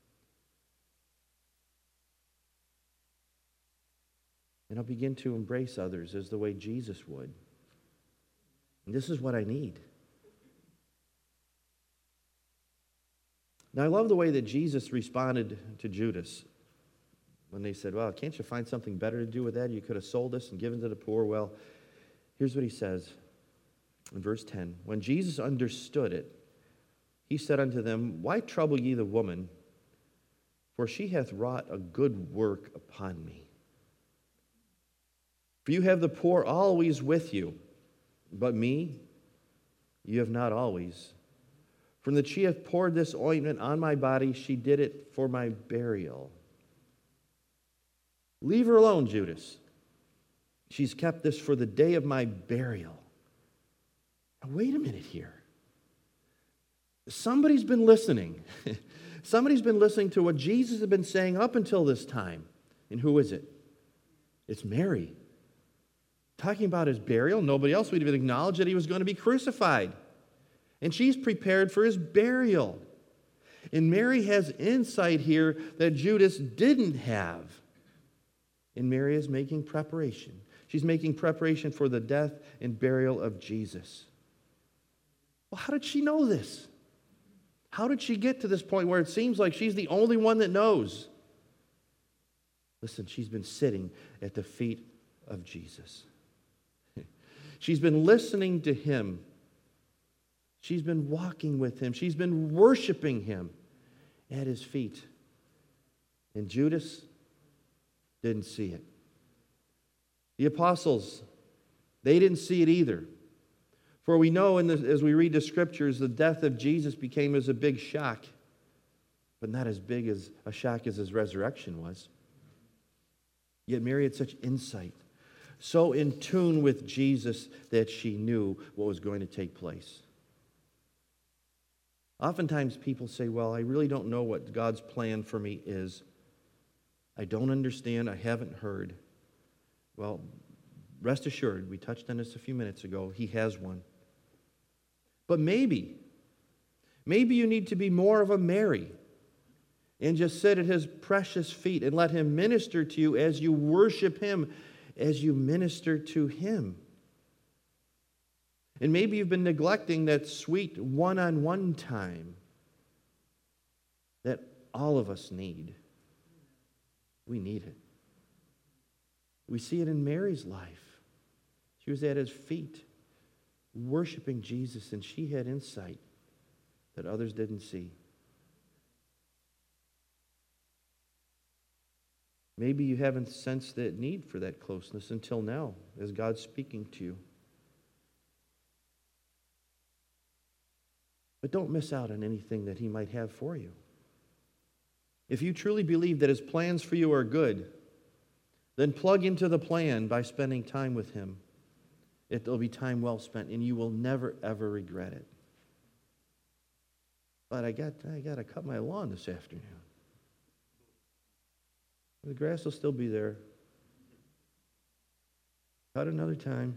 And I'll begin to embrace others as the way Jesus would. And this is what I need. Now, I love the way that Jesus responded to Judas when they said, well, can't you find something better to do with that? You could have sold us and given to the poor. Well, here's what He says in verse ten. When Jesus understood it, He said unto them, why trouble ye the woman? For she hath wrought a good work upon me. For you have the poor always with you, but me you have not always. From that she hath poured this ointment on my body, she did it for my burial. Leave her alone, Judas. She's kept this for the day of my burial. Now, wait a minute here. Somebody's been listening. Somebody's been listening to what Jesus had been saying up until this time. And who is it? It's Mary. Talking about His burial. Nobody else would even acknowledge that He was going to be crucified. And she's prepared for His burial. And Mary has insight here that Judas didn't have. And Mary is making preparation. She's making preparation for the death and burial of Jesus. Well, how did she know this? How did she get to this point where it seems like she's the only one that knows? Listen, she's been sitting at the feet of Jesus. She's been listening to Him. She's been walking with Him. She's been worshiping Him at His feet. And Judas didn't see it. The apostles, they didn't see it either. For we know, in the, as we read the Scriptures, the death of Jesus became as a big shock, but not as big as a shock as His resurrection was. Yet Mary had such insight, so in tune with Jesus that she knew what was going to take place. Oftentimes people say, well, I really don't know what God's plan for me is. I don't understand. I haven't heard. Well, rest assured, we touched on this a few minutes ago, He has one. But maybe, maybe you need to be more of a Mary and just sit at His precious feet and let Him minister to you as you worship Him, as you minister to Him. And maybe you've been neglecting that sweet one-on-one time that all of us need. We need it. We see it in Mary's life. She was at His feet, worshiping Jesus, and she had insight that others didn't see. Maybe you haven't sensed that need for that closeness until now, as God's speaking to you. But don't miss out on anything that He might have for you. If you truly believe that His plans for you are good, then plug into the plan by spending time with Him. It'll be time well spent, and you will never, ever regret it. But I got, I got to cut my lawn this afternoon. The grass will still be there. Cut another time.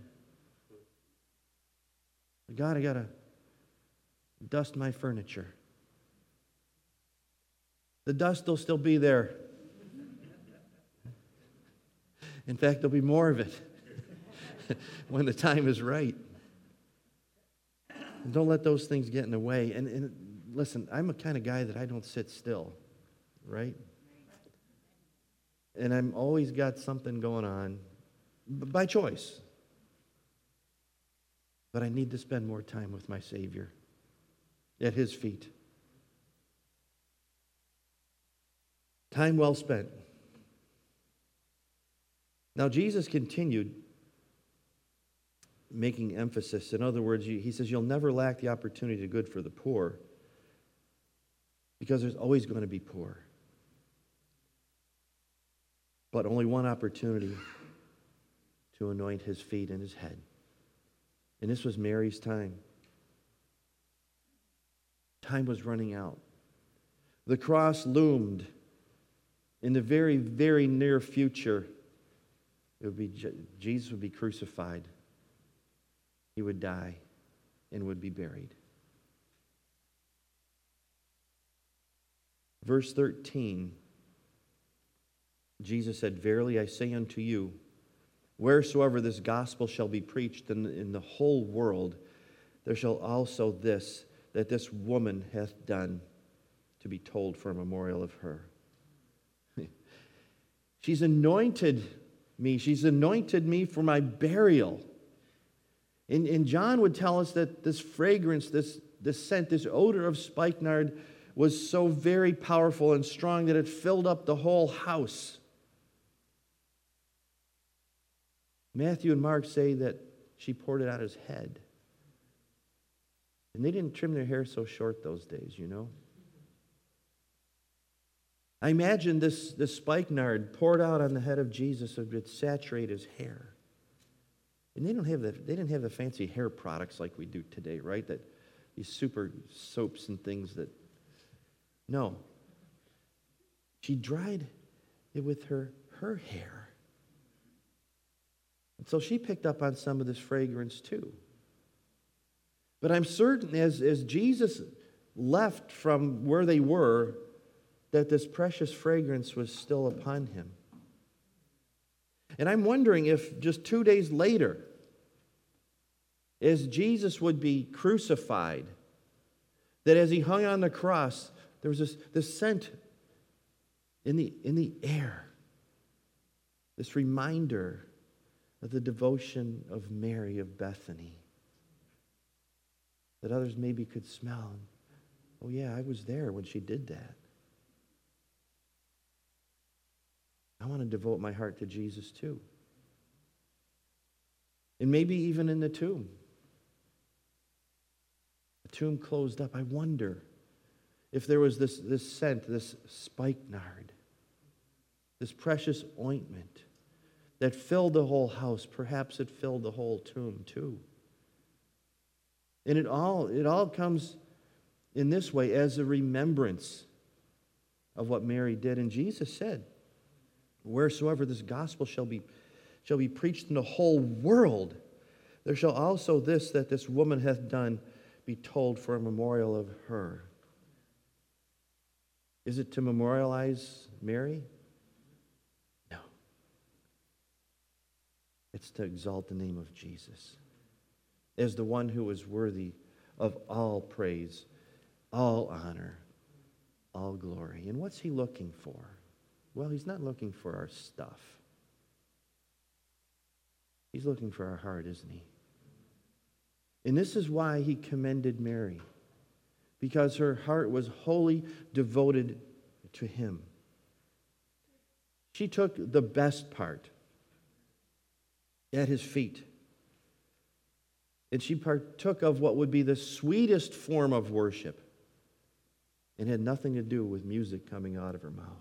God, I got to dust my furniture. The dust will still be there. In fact, there'll be more of it when the time is right. And don't let those things get in the way. And, and listen, I'm a kind of guy that I don't sit still, right? And I'm always got something going on by choice. But I need to spend more time with my Savior at His feet. Time well spent. Now, Jesus continued making emphasis. In other words, He says, you'll never lack the opportunity to do good for the poor, because there's always going to be poor. But only one opportunity to anoint His feet and His head. And this was Mary's time. Time was running out. The cross loomed. In the very, very near future, it would be Jesus would be crucified. He would die and would be buried. Verse thirteen, Jesus said, verily I say unto you, wheresoever this gospel shall be preached in, in the whole world, there shall also this, that this woman hath done, to be told for a memorial of her. She's anointed me. She's anointed me for my burial. And, and John would tell us that this fragrance, this, this scent, this odor of spikenard was so very powerful and strong that it filled up the whole house. Matthew and Mark say that she poured it on His head. And they didn't trim their hair so short those days, you know. I imagine this, this spikenard poured out on the head of Jesus would saturate His hair. And they don't have the, they didn't have the fancy hair products like we do today, right? That these super soaps and things that... No. She dried it with her, her hair. And so she picked up on some of this fragrance too. But I'm certain as, as Jesus left from where they were, that this precious fragrance was still upon Him. And I'm wondering if just two days later, as Jesus would be crucified, that as He hung on the cross, there was this, this scent in the, in the air, this reminder of the devotion of Mary of Bethany, that others maybe could smell. Oh yeah, I was there when she did that. I want to devote my heart to Jesus too. And maybe even in the tomb. The tomb closed up. I wonder if there was this, this scent, this spikenard, this precious ointment that filled the whole house. Perhaps it filled the whole tomb too. And it all, it all comes in this way as a remembrance of what Mary did. And Jesus said, wheresoever this gospel shall be, shall be preached in the whole world, there shall also this that this woman hath done be told for a memorial of her. Is it to memorialize Mary? No. It's to exalt the name of Jesus as the one who is worthy of all praise, all honor, all glory. And what's he looking for? Well, he's not looking for our stuff. He's looking for our heart, isn't he? And this is why he commended Mary, because her heart was wholly devoted to him. She took the best part at his feet, and she partook of what would be the sweetest form of worship, and had nothing to do with music coming out of her mouth.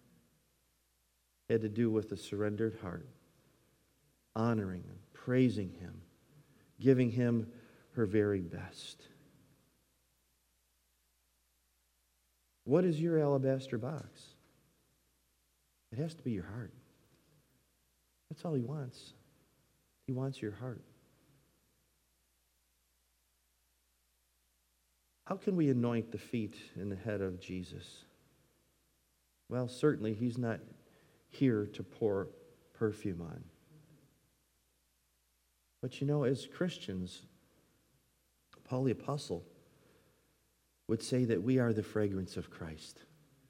It had to do with a surrendered heart, honoring him, praising him, giving him her very best. What is your alabaster box? It has to be your heart. That's all he wants. He wants your heart. How can we anoint the feet and the head of Jesus? Well, certainly he's not here to pour perfume on. But you know, as Christians, Paul the Apostle would say that we are the fragrance of Christ.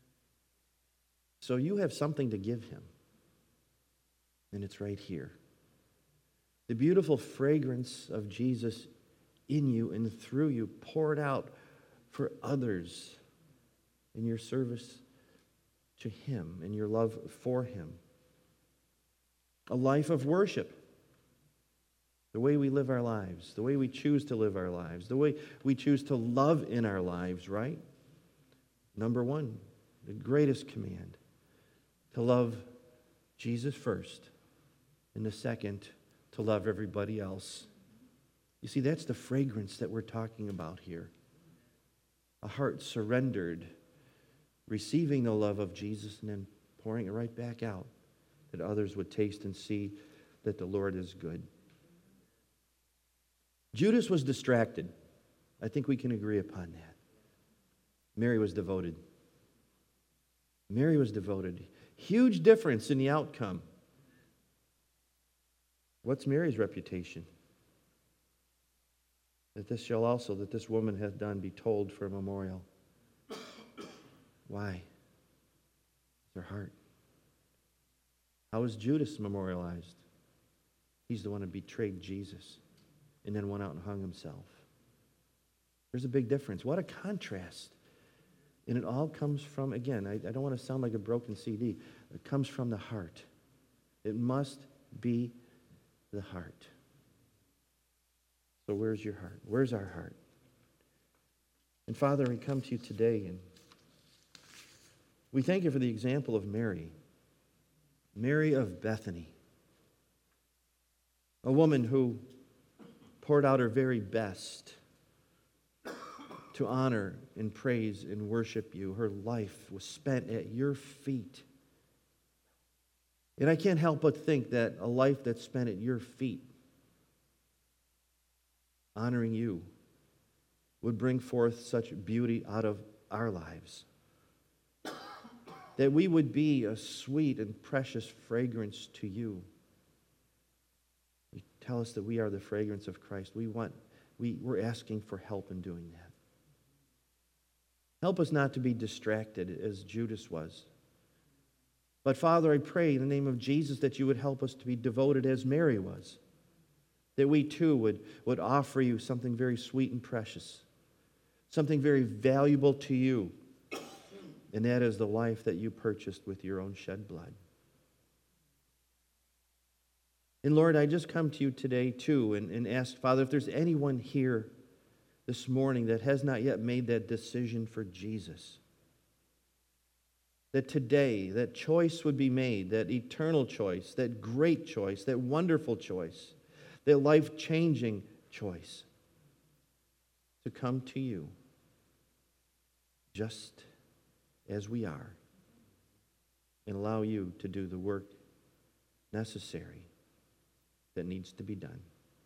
So you have something to give him, and it's right here. The beautiful fragrance of Jesus in you and through you, poured out for others in your service to him and your love for him. A life of worship. The way we live our lives, the way we choose to live our lives, the way we choose to love in our lives, right? Number one, the greatest command, to love Jesus first, and the second, to love everybody else. You see, that's the fragrance that we're talking about here. A heart surrendered, receiving the love of Jesus and then pouring it right back out, that others would taste and see that the Lord is good. Judas was distracted. I think we can agree upon that. Mary was devoted. Mary was devoted. Huge difference in the outcome. What's Mary's reputation? That this shall also, that this woman hath done, be told for a memorial. Why? Her heart. How is Judas memorialized? He's the one who betrayed Jesus and then went out and hung himself. There's a big difference. What a contrast. And it all comes from, again, I, I don't want to sound like a broken C D. It comes from the heart. It must be the heart. So where's your heart? Where's our heart? And Father, we come to you today, and we thank you for the example of Mary. Mary of Bethany. A woman who poured out her very best to honor and praise and worship you. Her life was spent at your feet. And I can't help but think that a life that's spent at your feet, honoring you, would bring forth such beauty out of our lives. That we would be a sweet and precious fragrance to you. You tell us that we are the fragrance of Christ. We want, we, we're asking for help in doing that. Help us not to be distracted as Judas was. But Father, I pray in the name of Jesus that you would help us to be devoted as Mary was. That we too would, would offer you something very sweet and precious. Something very valuable to you. And that is the life that you purchased with your own shed blood. And Lord, I just come to you today too and, and ask, Father, if there's anyone here this morning that has not yet made that decision for Jesus, that today that choice would be made, that eternal choice, that great choice, that wonderful choice, that life-changing choice to come to you just as we are, and allow you to do the work necessary that needs to be done.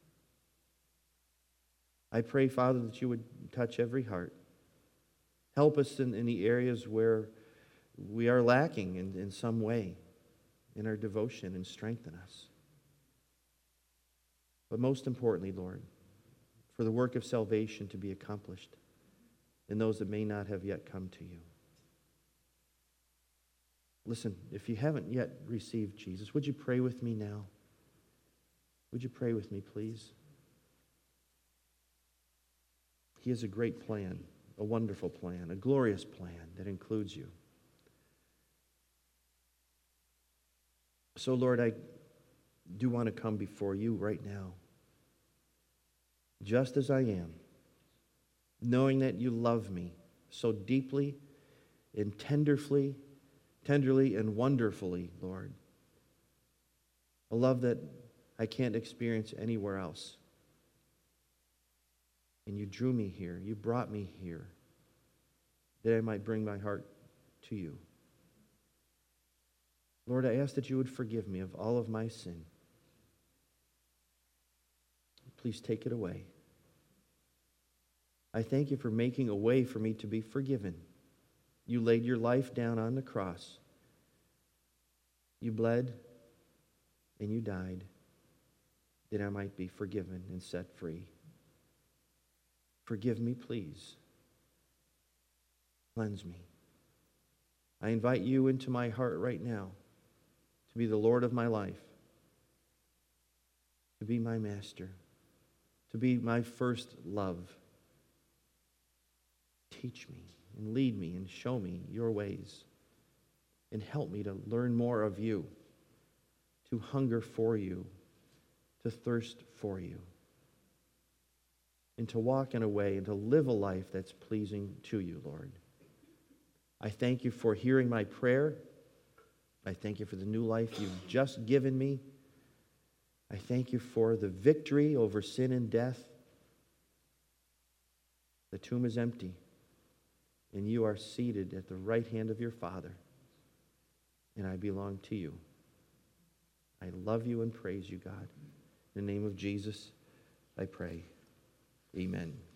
I pray, Father, that you would touch every heart. Help us in, in the areas where we are lacking in, in some way in our devotion, and strengthen us. But most importantly, Lord, for the work of salvation to be accomplished in those that may not have yet come to you. Listen, if you haven't yet received Jesus, would you pray with me now? Would you pray with me, please? He has a great plan, a wonderful plan, a glorious plan that includes you. So, Lord, I do want to come before you right now, just as I am, knowing that you love me so deeply and tenderly, tenderly and wonderfully, Lord. A love that I can't experience anywhere else. And you drew me here. You brought me here that I might bring my heart to you. Lord, I ask that you would forgive me of all of my sin. Please take it away. I thank you for making a way for me to be forgiven. You laid your life down on the cross. You bled and you died that I might be forgiven and set free. Forgive me, please. Cleanse me. I invite you into my heart right now to be the Lord of my life, to be my master, to be my first love. Teach me and lead me and show me your ways, and help me to learn more of you, to hunger for you, to thirst for you, and to walk in a way and to live a life that's pleasing to you, Lord. I thank you for hearing my prayer. I thank you for the new life you've just given me. I thank you for the victory over sin and death. The tomb is empty, and you are seated at the right hand of your Father, and I belong to you. I love you and praise you, God. In the name of Jesus, I pray. Amen.